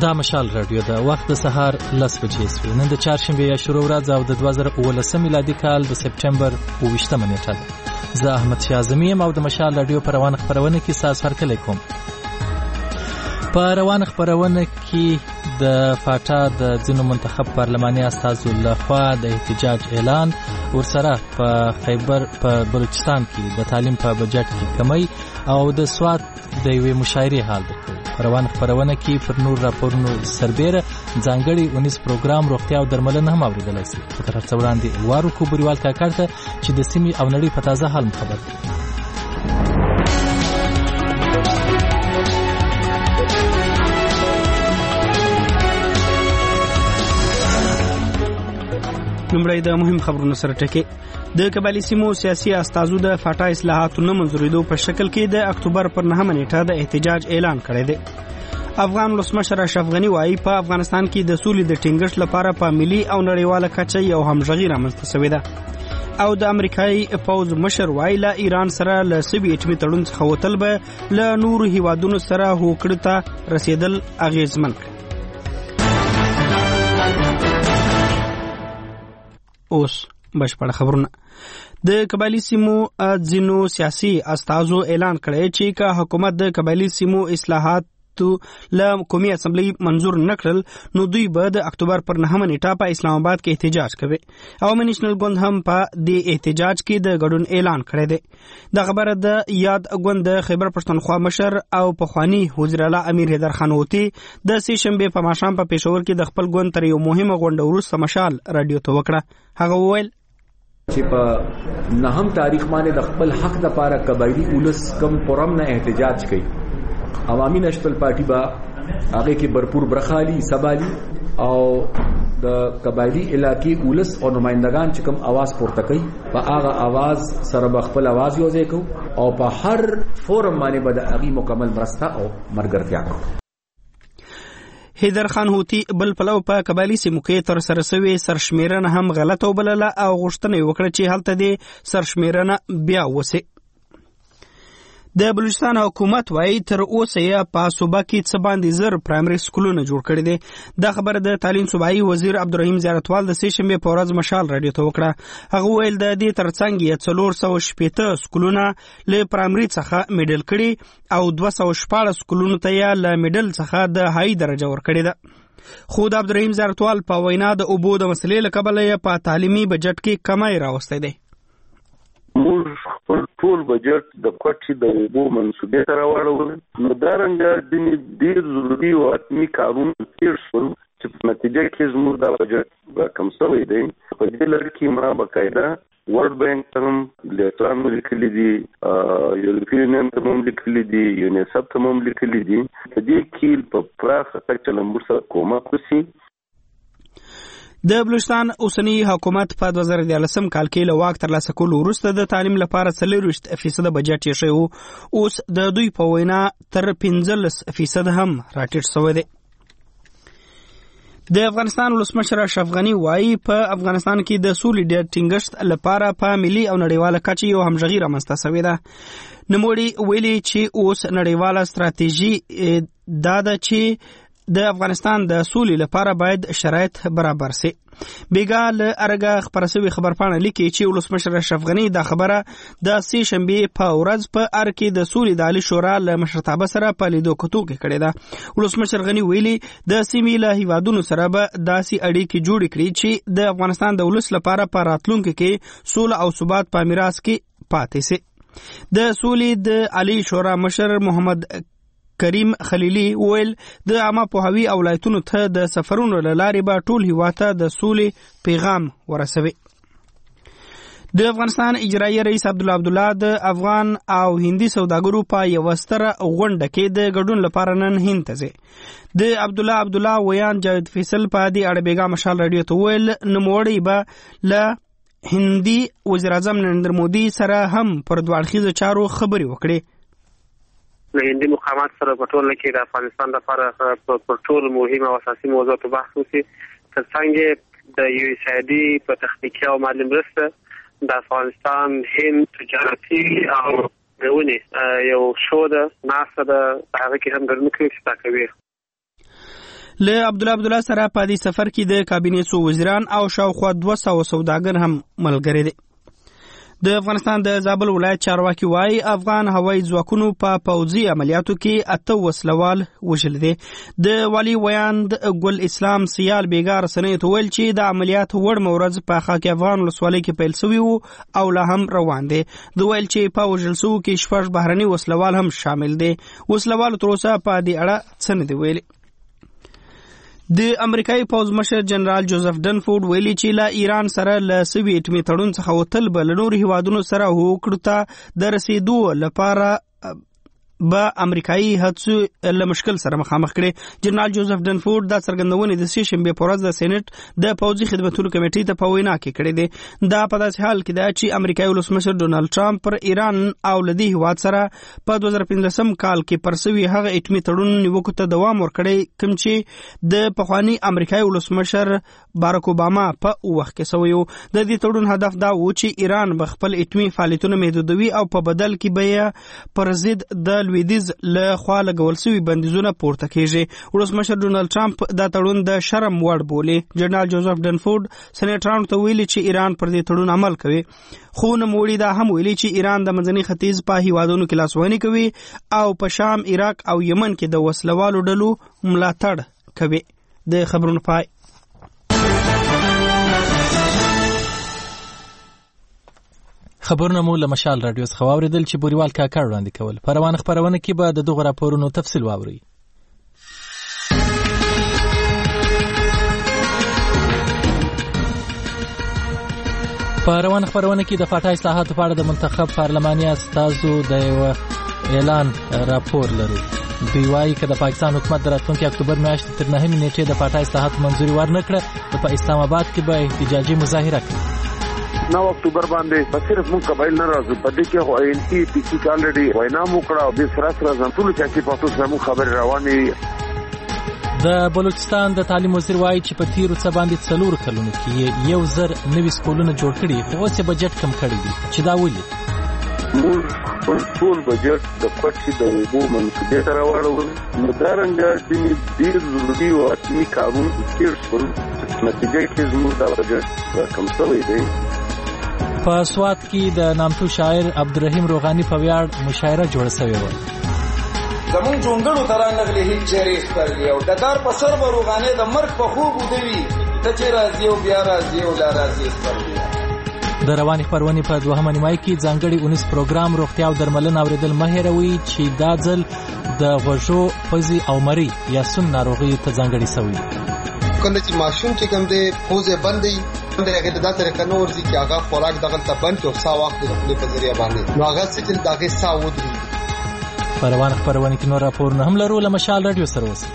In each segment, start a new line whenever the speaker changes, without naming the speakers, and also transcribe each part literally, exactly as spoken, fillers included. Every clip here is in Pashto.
دا مشال رادیو ده. وخت د سهار لس بجې سوي. نن د چهارشنبې یا شروع ورځ او د دوه زره اوولسم میلادي کال د سپټمبر اوویشتمه نیټه ده. زه احمد شاه اعظمي یم او د مشال رادیو په روانه خپرونه کې ستاسو هرکلی کوم. په روانه خپرونه کې د فاټا د ځینو منتخب پارلماني استازو لخوا د احتجاج اعلان، ورسره په خیبر په بلوچستان کې د تعلیم په بجټ کې کمی او د سوات د یوې مشاعرې حال درکوو. په روانه خپرونه کې پر نور راپورونو سربیره ځانګړی اونیز پروګرام روغتیا او درملنه هم اورېدلی شي. خو تر هر څه وړاندې وارو کو بریوال کاکړ ته چې د سیمې او نړۍ په تازه حال خبر دی.
لومړی د مهم خبرونو سره ټکی. د قبایلي سیمو سیاسي استازو د فاټا اصلاحاتو نه منظورېدو په شکل کې د اکتوبر پر نهمه نیټه د احتجاج اعلان کړی دی. افغان ولسمشر اشرف غني وایي په افغانستان کې د سولې د ټینګښت لپاره په ملي او نړیواله کچه یو همغږي رامنځته شوې ده. او د امریکایي پوځ مشر وایي له ایران سره له سوي اټمي تړون څخه وتل به له نورو هیوادونو سره هوکړې ته رسېدل اغېزمن کړي. اوس بشپړ خبرونه. د قبایلي سیمو ځینو سیاسي استازو اعلان کړی چې که حکومت د قبایلي سیمو اصلاحات له قومي اسمبلی منظور نکړل نو دوی به د اکتوبر پر نهمه نیټه په اسلام آباد کې احتجاج کوي. عوامي نیشنل ګوند هم په دې احتجاج کې د ګډون اعلان کړی دی. دا خبره د یاد ګوند د خیبر پښتونخوا مشر او پخوانی وزیر اعلی امیر حیدر خان هوتي د سې شنبې په ماښام په پېښور کې د خپل ګوند تر یو مهمه غونډه وروسته مشال رادیو ته وکړه. هغه وویل
چې په نهم تاریخ باندې د خپل حق لپاره قبایلی اولس کم پرم نه احتجاج کوي. عوامي نشنل پارټي با هغه کې भरपूर برخالي سبالي او د قبایلی علاقې اولس او نمائندگان چې کوم आवाज پورته کوي په هغه आवाज سره خپل आवाज یو ځای کو او په هر فورم باندې به د هغه مکمل مرسته او مرګرتیا کو.
حیدر خان هوتي بل پلو په قبایلی سیمو کې تر سره سوي سرشمیرنه هم غلطه وبلله او غوښتنه وکړه چې هلته د سرشمیرنه بیا وسی. د بلوچستان حکومت وایي تر اوسه یې په صوبه کې څه باندې زر پرایمري سکولونه جوړ کړي دي. دا خبره د تعلیم صوبایي وزیر عبدالرحیم زیارتوال د سې شنبې په ورځ مشال رادیو ته وکړه. هغه ویل د دې ترڅنګ یې څلور سوه شپېته سکولونه له پرایمري څخه میډل کړي او دوه سوه شپاړس سکولونو ته یې له میډل څخه د هاي درجه ورکړې ده. خو د عبدالرحیم زیارتوال په وینا د اوبو د مسلې له کبله یې په تعلیمي بجټ کې کمی راوستی دی.
موږ خپل ټول بجټ د کوټې د اوبو منصوبې ته راوړل نو دا رنګه د ډېر ضروري او حتمي کارونه تېر شول چې په نتیجه کې زموږ دا بجټ کم شوی دی. په دې لړ کې ما باقاعده ورلد بانک ته هم لیټرانو لیکلي دي، یورپین یونین ته هم لیکلي دي، یونیسف ته هم لیکلي دي. په دې کې په پراخه کچه له موږ سره کومک وشي.
د بلوچستان اوسنی حکومت په دوه زره دیارلسم کال کې له واک ترلاسه کولو وروسته د تعلیم لپاره څلوېښت فیصده بجټ یې شوی و. اوس د دوی په وینا تر پنځلس فیصده هم راټیټ شوی دی. د افغانستان ولسمشر اشرف غني وایي په افغانستان کې د سولې د ټینګښت لپاره په ملي او نړیواله کچه یو همغږي رامنځته شوې ده. نوموړي ویلي چې اوس نړیواله ستراتیژي دا ده چې د افغانستان د سولې لپاره باید شرایط برابر سي. بیګا له ارګه خبره سوي خبرپاڼه لیکي چې ولسمشر اشرف غني دا خبره د سې شنبې په ورځ په ار کې د سولې د عالی شورا له مشرتابه سره په لیدو کتو کې کړې ده. ولسمشر غني ویلي د سیمې له هیوادونو سره به داسې اړیکې جوړې کړي چې د افغانستان د ولس لپاره په راتلونکي کې سوله او ثبات په میراث کې پاتې سي. د سولې د عالی شورا مشر محمد کریم خلیلی ویل د عامه پوهاوي او ولایتونو ته د سفرونو له لارې به ټول هیواد ته د سولې پیغام ورسوي. د افغانستان اجرایي رئیس عبدالله عبدالله د افغان او هندي سوداګرو په یوه ستره غونډه کې د ګډون لپاره نن هند ته ځي. د عبدالله عبدالله ویان جاوید فیصل په دې اړه بیګا مشال رادیو ته ویل نوموړی به له هندي وزیر اعظم نریندر مودي سره هم پر دوه اړخیزو چارو خبرې وکړي.
د هندي مقامات سره په ټوله کې د افغانستان لپاره پر ټول مهمه او اساسي موضوعاتو بحث وشي. ترڅنګ د یو ایس آی ډي په تخنیکي او مالي مرسته د افغانستان هند تجارتي او غونې یو شو ده ناسه ده هغه کې هم ګرځنه کوي چې تا کوي.
له عبدالله عبدالله سره په دې سفر کې د کابینې څو وزیران او شاوخوا دوه سوه سوداګر هم ملګري دي. د افغانستان د زابل ولایت چارواکي وایي افغان هوایي ځواکونو په پوځي عملیاتو کې اته وسلوال وژل دي. د والي ویاند ګل اسلام سیال بیګا رسنیو ته ویل چې د عملیات وړمه ورځ په خاک افغان ولسوالۍ کې پیل شوي وو او لا هم روان دي. د ویل چې په وژل شوو کې شپږ بهرني وسلوال هم شامل دي. وسلوالو تر اوسه په دې اړه څه نه دي ویلي. د امریکایي پوځ مشر جنرال جوزف ډنفورد ویلي چې له ایران سره له سوي اټومي تړون څخه وتل به له نورو هیوادونو سره هوکړو ته د رسیدو لپاره به امریکایي هڅو له مشکل سره مخامخ کړي. جنرال جوزف ډنفورد دا څرګندونې د سې شنبې په ورځ د سېنات د پوځي خدمتونو کمیټې ته په وینا کې کړې دي. دا په داسې حال کې ده چې امریکایي ولسمشر ډونالډ ټرمپ پر ایران او له دې هیواد سره په دوه زره پنځلسم کال کې پر سوي هغه اټومي تړون نیوکو ته دوام ورکړی کوم چې د پخواني امریکایي ولسمشر بارک اوباما په وخت کې سوی و. د دې تړون هدف دا و چې ایران به خپل اټومي فعالیتونه محدودوي او په بدل کې به یې پر ضد د لویدیځ له خوا لګول شوي بندیزونه پورته کیږي. ولسمشر ډونالډ ټرمپ دا تړون د شرم وړ بولي. جنرال جوزف ډنفورد سېنیټرانو ته ویلي چې ایران پر دې تړون عمل کوي، خو نوموړي دا هم ویلي چې ایران د منځني ختیځ په هیوادونو کې لاسوهنې کوي او په شام، عراق او یمن کې د وسلوالو ډلو ملاتړ کوي. د خبرونو پای.
خبرونه مو له مشال رادیو څخه واوریدل چې بوریوال کاکړ وړاندې کول. په روانه خبرونه کې به د دغو راپورونو تفصیل واورئ. په روانه خبرونه کې د فاټا اصلاحاتو په اړه د منتخب پارلماني استازو د یو اعلان راپور لرو. دوی وایي که د پاکستان حکومت د راتلونکي اکتوبر میاشتې تر نهمې نیټې د فاټا اصلاحاتو منظوري ورنکړه نو په اسلام آباد کې به احتجاجي مظاهره کوي.
نو اکتوبر باندې په صرف مونږ قبایل نه راځو، په دې کې خو ان پی پی سی کالډي وینا مو کړه او د سره سره ځنټول چې په تاسو سره خبر رواني.
د بلوچستان د تعلیم وزیر وایي چې په تیرو څه باندې څلور کلونو کې یو زر نوي سکولونه جوړ کړي، خو اوس یې بجټ کم کړی دی. چې دا ولې؟
موږ ټول بجټ د کوټې د اوبو منسوبې ته راوړو. نو دا رنګه چې ډېر ضروري او اټومي قانون تیر شول، نتیجه کې زموږ دا بجټ کم شوی دی.
په سوات کې د نامتو شاعر عبدالرحیم روغانی په ویاړ مشاعره جوړه شوې وه.
زمون جونګړو تران نغلي هیڅ چیرې سترګې او د دار په سر به روغانې د مرګ په خوب ودوي ته چې راځي او بیا راځي او لا راځي سترګې.
د روانې خپرونې په دوهمه نیمایي کې ځانګړي اونیس پروګرام روغتیا او درملنه اورېدل مه هېروئ چې دا ځل د غوږو، پزې او مرۍ یا سون ناروغیو ته ځانګړي شوي.
کله چې ماشوم چې کوم دی پوزه بندې د هغه د داسې طریقه نور ځي چې هغه خوراک دغه ته بند او سا وخت د خپل په ذریعہ باندې نو هغه چې دغه سا ودري.
په روانه خبرونه کې نور راپورونه هم لرو. له مشال رادیو سره اوسئ.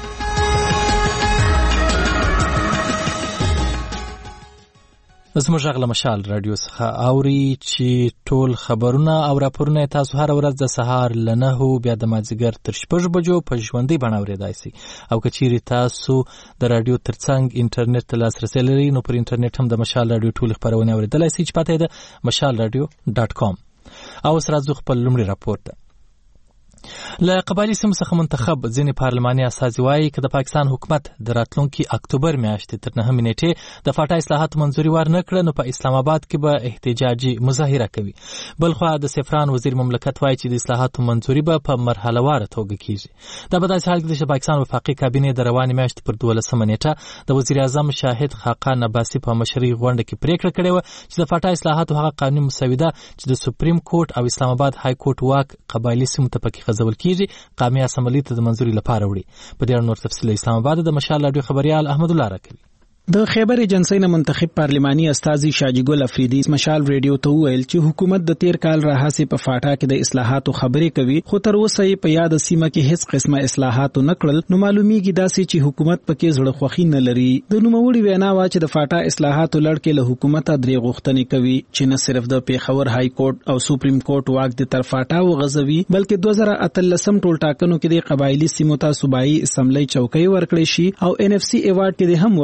زموږ غږ له مشال رادیو څخه اوري چې ټول خبرونه او راپورونه تاسو هر ورځ د سهار له نهو بیا د مازدیګر تر شپږ بجو په ژوندۍ بڼه اورېدای شئ. او که چیرې تاسو د رادیو ترڅنګ انټرنیټ ته لاسرسی لرئ نو پر انټرنیټ هم د مشال رادیو ټولې خپرونې اورېدلی شئ چې پته یې ده مشال رادیو ډاټ کام. او اوس راځو خپل لومړی راپور ته. له قبایلي سیمو څخه منتخب ځینې پارلماني استازي وایي که د پاکستان حکومت د راتلونکي اکتوبر میاشتې تر نهمې نیټې د فاټا اصلاحاتو منظوري ورنکړه نو په اسلام آباد کې به احتجاجي مظاهره کوي. بلخوا د سفران وزیر مملکت وایي چې د اصلاحاتو منظوري به په مرحله واره توګه کیږي. دا په داسې حال کې ده چې پاکستان وفاقي کابینې د روانې میاشتې پر دولسمه نیټه د وزیر اعظم شاهد خاقان عباسي په مشرۍ غونډه کې پریکړه کړې وه چې د فاټا اصلاحاتو هغه قانوني مسوده چې د سپریم کورټ او اسلام آباد های کورټ واک قبایلي سیمو ته پکې غځول کیږي قومي اسمبلی ته د منظوري لپاره وړي. په دې اړه نور تفصیل اسلام آباد د مشال رادیو خبريال احمد الله راکوي.
د خیبر ایجنسی نه منتخب پارلماني استازي شاجي ګل افریدي مشال ریډیو ته ویل چې حکومت د تیر کال راهسي په فاټا کې د اصلاحاتو خبرې کوي خو تر اوسه یې په یاد سیمه کې هیڅ قسمه اصلاحات نه کړل. نو معلومیږي داسې چې حکومت پکې زړه خوښي نه لري. د نوموړي وینا وا چې د فاټا اصلاحاتو لړ کې له حکومت درې غوښتنې کوي چې نه صرف د پیښور های کورټ او سپریم کورټ واک د تر فاټا وغځوي بلکې دوه زره اتلسم ټول ټاکنو کې د قبایلی سیمو ته صوبایي اسمبلی چوکۍ ورکړي شي او ان اف سي ایوارډ کې هم ورته درې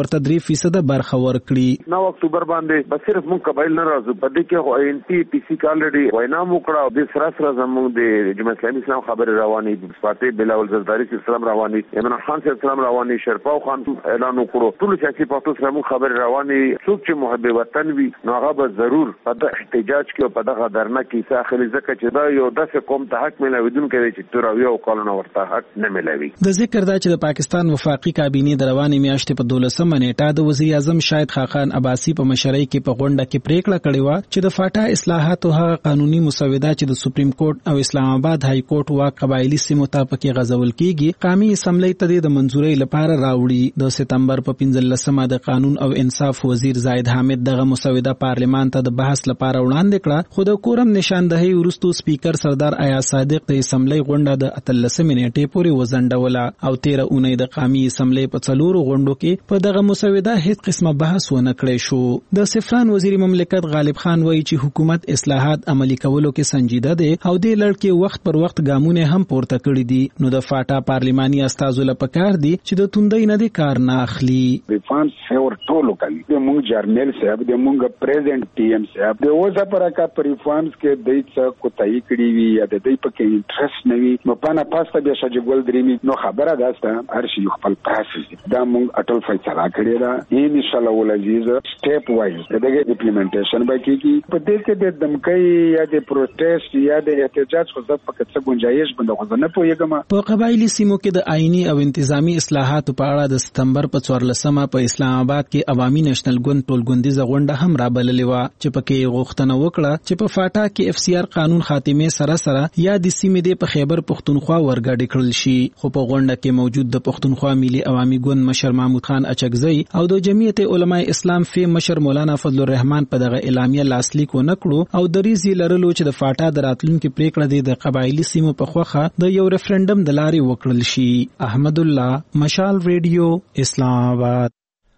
فیصد برخه ورکړي.
نو اکتوبر باندې بس صرف مونږ قبایل نه راځو په دې کې خو ان پی پی سی کالریډي وینا مو کړه د سره سره زموږ د جمهوریت اسلامي اسلام خبر رواني فاتح بلاول زرداری اسلام رواني عمران خان اسلام رواني شرپاو خان اعلان وکړو ټول سیاسي پارټو سره مو خبر رواني څوک چې محب وطن وي نو هغه به ضرور په د احتجاج کې په دغه درنه کې ساخلي ځکه چې دا یو داسې قوم ته حق ملويدون کوي چې تراوی او قانون ورته حق نه ملوي.
د ذکر دا چې د پاکستان وفاقي کابینه د روانې میاشتې په دولسمه نیټه د وزیر اعظم شاهد خاقان عباسی په مشرۍ کې په غونډه کې پریکړه کړې و چې د فاټا اصلاحات او هغه قانوني مسوده چې د سپریم کورټ او اسلام آباد های کورټ وا قبایلی سیمو ته پکې غځول کیږي قومي اسمبلی ته د منځوري لپاره راوړي. د سپتمبر په پنځلسمه د قانون او انصاف وزیر زاهد حامد دغه مسوده پارلیمان ته د بحث لپاره وړاندې کړه خو د کورم نشاندهي ورستو سپیکر سردار آیا صادق د اسمبلی غونډه د اتلسمه نیټې پورې وزنډوله او تیره اونۍ د قومي اسمبلی په څلورو غونډو کې په دغه مسوده هیڅ قسمه بحث ونه کړی شو. د سفران وزیر مملکت غالب خان وایي چې حکومت اصلاحات عملی کولو کې سنجیده دی او د لړ کې وخت پر وخت ګامونه هم پورته کړی دي. نو د فاټا پارلیماني استازو لپاره کار دي چې د توندۍ نه دي کار نه اخلي.
ریفارمز فور ټولو کوي د مونږ جرنل صاحب د مونږ پریزیدنت ټي ایم صاحب د اوسه پر کا ریفارمز کې د څه کوتای کړی وي یا د دې پکې انټرست نه وي نو پانا پاسته به شجګول درې نو خبره داسته هر شي خپل پروسس دا مونږ اټل فیصله کړی دا ان شاء الله ولعزیز سټیپ وایز دغه امپلیمنټیشن به کیږي په دې کې د دمکۍ یا د پروټیسټ یا د احتجاج خو ځکه پکې څه گنجائش بنده خو نه پوهیږم.
په قبایلی سیمو کې د آئینی او انتظامی اصلاحات په اړه د ستمبر په څوارلسمه په اسلام آباد کې عوامي نېشنل ګوند ټولګوندیزه غونډه هم رابللې و چې پکې غوښتنه وکړه چې په فاټا کې اف سی آر قانون خاتمه سره سره یا د سیمې د په خیبر پښتونخوا ورګډ کړل شي. خو په غونډه کې موجود د پښتونخوا ملي عوامي ګوند مشر محمود خان اچکزی او د جمعیت علماء اسلام فی مشر مولانا فضل الرحمن په دغه اعلامیه لاسلیک ونکړو او د ریزي لرلو چې د فاټا د راتلونکو پریکړه د قبایلی سیمو په خوخه د یو ریفرندم د لارې وکړل شي. احمد الله مشال ریډیو اسلام آباد.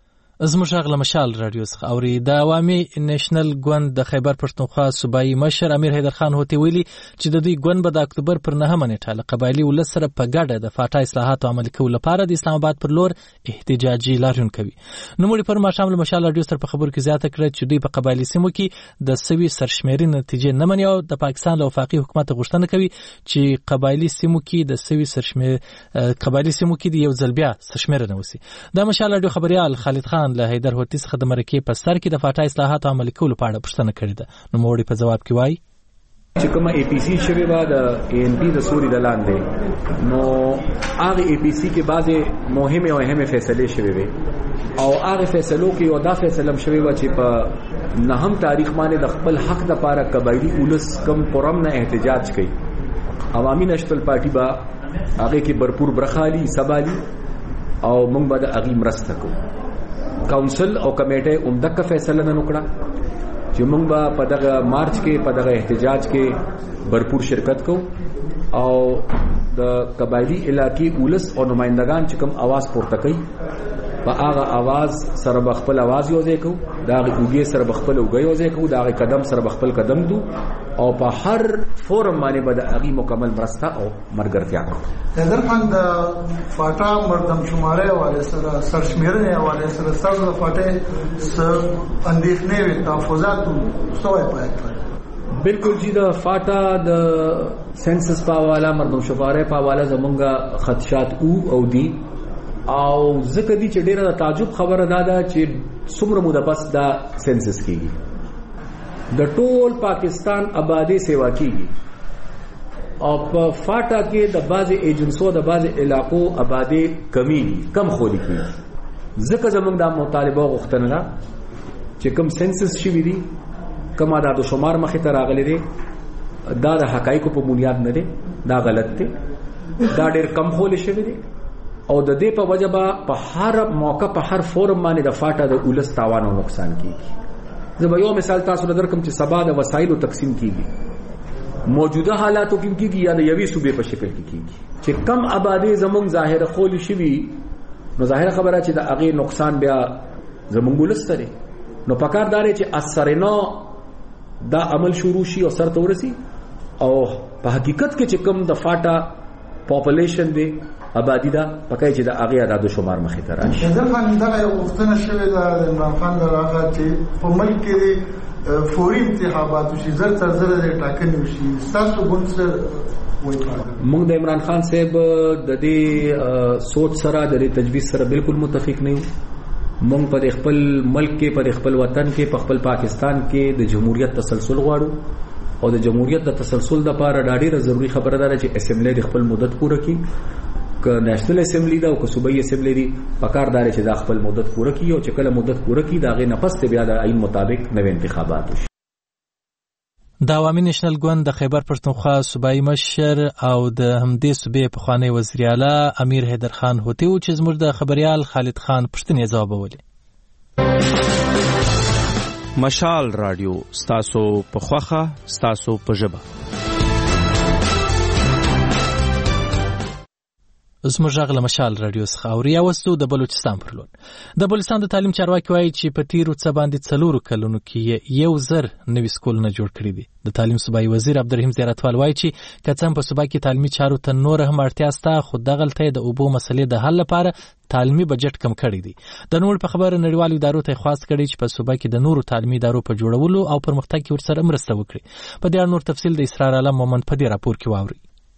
زموږ غل مشال رادیو څخه اوري د عوامي نېشنل ګوند د خیبر پښتونخوا صوبایي مشر امیر حیدر خان هوتي ویلي چې د دوی ګوند به د اکتوبر پر نهمه نیټه له قبایلی ولس سره په ګډه د فاټا اصلاحات عملي کولو لپاره د اسلام آباد پر لور احتجاجي لاریون کوي. نو موږ پر ماښام له مشال رادیو سره په خبرو کې زیاته کړه چې دوی په قبایلی سیمو کې د سوي سرشمیري نتیجې نه مني او د پاکستان له وفاقي حکومت غوښتنه کوي چې قبایلی سیمو کې د سوي سرشمیر قبایلی سیمو کې د یو ځل بیا سرشمیره نه وسی. د مشال رادیو خبريال خالد خان له حیدر هوتي څخه د مرکې په سر کې د فاټا اصلاحات عملي کولو په اړه پوښتنه کړې ده. نو موړي په جواب کې وایي
چې کومه اي پي سي شوی و د اي ان پي د سوري د لاندې نو هغه اي پي سي کې بعضې مهمه او اهمه فیصله شوی وي او هغه فیصلو کې یو دا فیصله شوی و چې په نهم تاریخ باندې د خپل حق د لپاره قبایلی اولس کم پرم نه احتجاج کوي. عوامي نشتل پارټي با هغه کې برپور برخالي سبالي او موږ به د اغي مرسته کوو. کونسل او کمیټه عمدک فیصله نه وکړه چې موږ به په دغه مارچ کې په دغه احتجاج کې برپور شرکت کوو او د قبایلی علاقې ولس او نمائندگان چې کوم आवाज پورته کوي په هغه आवाज سره بخپل आवाज یو ځای کوو دا غوږی سره بخپل وګي یو ځای کوو دا قدم سره بخپل قدم دو او په هر فورم باندې به د اغي مکمل مرسته او مرګرتیا کوو.
حیدر خان د فاټا مردم شماره حواله سره سرشمیرنه حواله سره سره د فاټا سر اندېښنې وي تحفظات سوې پاتې
بالکل جی د فاټا د سنسس په حواله مردم شماره په حواله زمونږه خدشات او او دي او ځکه دي چې ډیره د تعجب خبره ده دا چې څومره موده پس دا سنسس کیږي د ټول پاکستان آبادی سیوا کیږي او په فاټا کې د بعضی ایجنسو د بعضی علاقو آبادی کمی کم خولي کیږي ځکه زمونږ د مطالبه غوښتنه ده چې کم سنسس شوی دي کم عدد شمار مخې ته راغلي دي دا د حقایقو په بنیاد نه دي دا غلط دي دا ډېر کم خولي شوی دي او د دې په وجه به په هر موقع په هر فورم باندې د فاټا د اولس تاوان او نقصان کیږي. زه به یو مثال تاسو ته درکم چې سبا د وسایلو تقسیم کیږي موجوده حالاتو کې کیږي یا د یوې صوبې په شکل کې کیږي چې کم آبادی زمونږ ظاهر خول شي نو ظاهر خبره چې د هغه نقصان بیا زمونږ ولستري نو پکارداري چې اثرنا دا عمل شروع شي او سر ته ورسي او په حقیقت کې چې کم د فاټا پاپولیشن دی آبادی دا پکای چې د هغه عدد شمار مخې ته راشي.
د فندقه یو وختونه شوې ده د عمران خان دغه چې په ملک کې فوري انتخابات وشي زر تر زر د ټاکنې وشي تاسو ګوند سره
موږ د عمران خان صاحب د دې سوچ سره د دې تجویز سره بالکل متفق نه یو. موږ په خپل ملک کې په خپل وطن کې په خپل پاکستان کې د جمهوریت تسلسل غواړو او د جمهوریت د تسلسل لپاره ډېره ضروری خبره ده چې اسمبلی د خپل مدت پوره کړي. که نېشنل اسمبلی دا او که صوبایي اسمبلی دی پکاردار چې د خپل مدت پوره کړي او چې کله مدت پوره کړي دا غي نفس ته بیا د عین مطابق نوې انتخابات وشي.
د عوامي نېشنل ګوند د خیبر پښتونخوا صوبایي مشر او د همدې صوبې پخوانی وزیر اعلی امیر حیدر خان هوتي و چې زموږ د خبريال خالد خان پښتنې ځوابولې.
مشال رادیو ستاسو په خوخه ستاسو په ژبه.
زموږ غږ له مشال رادیو څخه اوري. اوسو د بلوچستان پر لور. د بلوچستان د تعلیم چارواکي وایي چې په تیرو څه باندې څلورو کلونو کې یو زر نوي سکولونه جوړ کړي دي. د تعلیم صوبایي وزیر عبدالرحیم زیارتوال وایي چې که څه هم په صوبا کې تعلیمي چارو ته نور هم اړتیا شته خو دغلته د اوبو مسلې د حل لپاره تعلیمي بجټ کم کړی دی. د نور په خبره نړیوالو ادارو ته خواست کړي چې په صوبا کې د نورو تعلیمي ادارو په جوړولو او پرمختګ کې ورسره مرسته وکړي. په دې اړه نور تفصیل د اسرار عالم مومند په دې راپور کې واوري.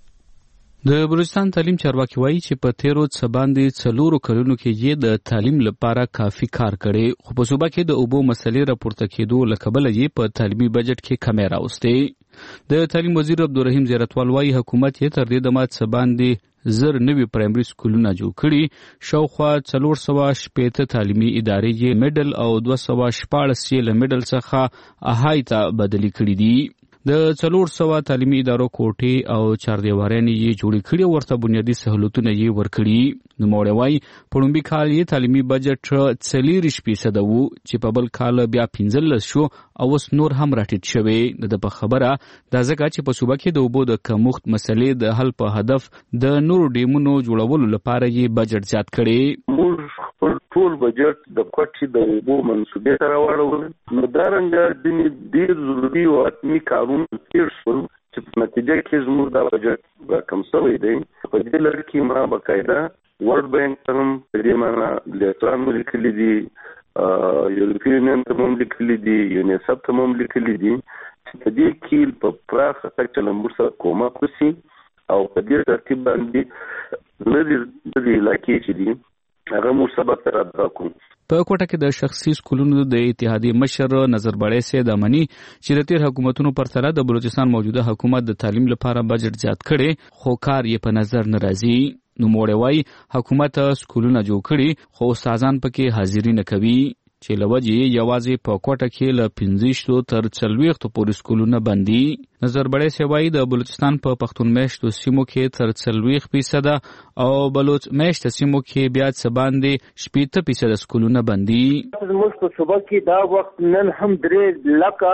د بلوچستان تعلیم چارواکي وایي چې په تیرو څه باندې څلورو کلونو کې یې د تعلیم لپاره کافي کار کړی خو په صوبا کې د اوبو مسلې راپورته کېدو له کبله یې په تعلیمي بجټ کې کمی راوستې. د تعلیم وزیر عبدالرحیم زیارتوال وایي حکومت یې تر دې دمه څه باندې زر نوي پرایمري سکولونه جوړ کړي. شاوخوا څلور سوه شپېته تعلیمي ادارې یې میډل او دوه سوه شپاړس یې له میډل څخه اهای ته بدلې کړي دي. د څلور سوه تعلیمي ادارو کوټې او چاردیوارانې یې جوړې کړي او ورته بنیادي سهولتونه یې ورکړي. نوموړی وایي په لومړي کال یې تعلیمي بجټ څلېرویشت فیصده و چې په بل کال بیا پنځلس شو او اوس نور هم راټیټ شوی. د ده په خبره دا ځکه چې په صوبه کې د اوبو د کمښت مسلې د حل په هدف د نورو ډیمونو جوړولو لپاره یې بجټ زیات کړي.
موږ خپل ټول بجټ د کوټې د اوبو منصوبې ته راوړو. نو دا رنګه ځینې ډېر ضروري او حتمي کارونه تېر شول چې په نتیجه کې زموږ دا بجټ کم شوی دی. په دې لړ کې ما باقاعده ورلډ بانک ته هم په دې معنا لیټران لیکلي دي، یورپین یونین ته هم لیکلي دي، یونیسف ته هم لیکلي دي چې په دې کې په پراخه کچه له موږ سره کومک وشي او په دې ترتیب باندې لري د علاقې چې دي هغه موږ سبق ته راځو.
په کوټه کې د شخصي سکولونو د اتحادیې مشر نظر بړی سید امني چې د تیر حکومتونو پرتله د بلوچستان موجوده حکومت د تعلیم لپاره بجټ زیات کړي خو کار یې په نظر نه راځي. نوموړی وایي حکومت سکولونه جوړ کړي خو استادان پکې حاضري نه کوي چې له وجې یوازې په کوټه کې له پنځویشتو تر څلوېښتو پورې سکولونه بند دي. نظر بړی سید وایي د بلوچستان په پښتون میشتو سیمو کې تر څلوېښت فیصده او بلوچ میشته سیمو کې بیا څه باندې شپېته فیصده سکولونه بند دي.
زموږ په صوبه کې دا وخت نن هم درې لکه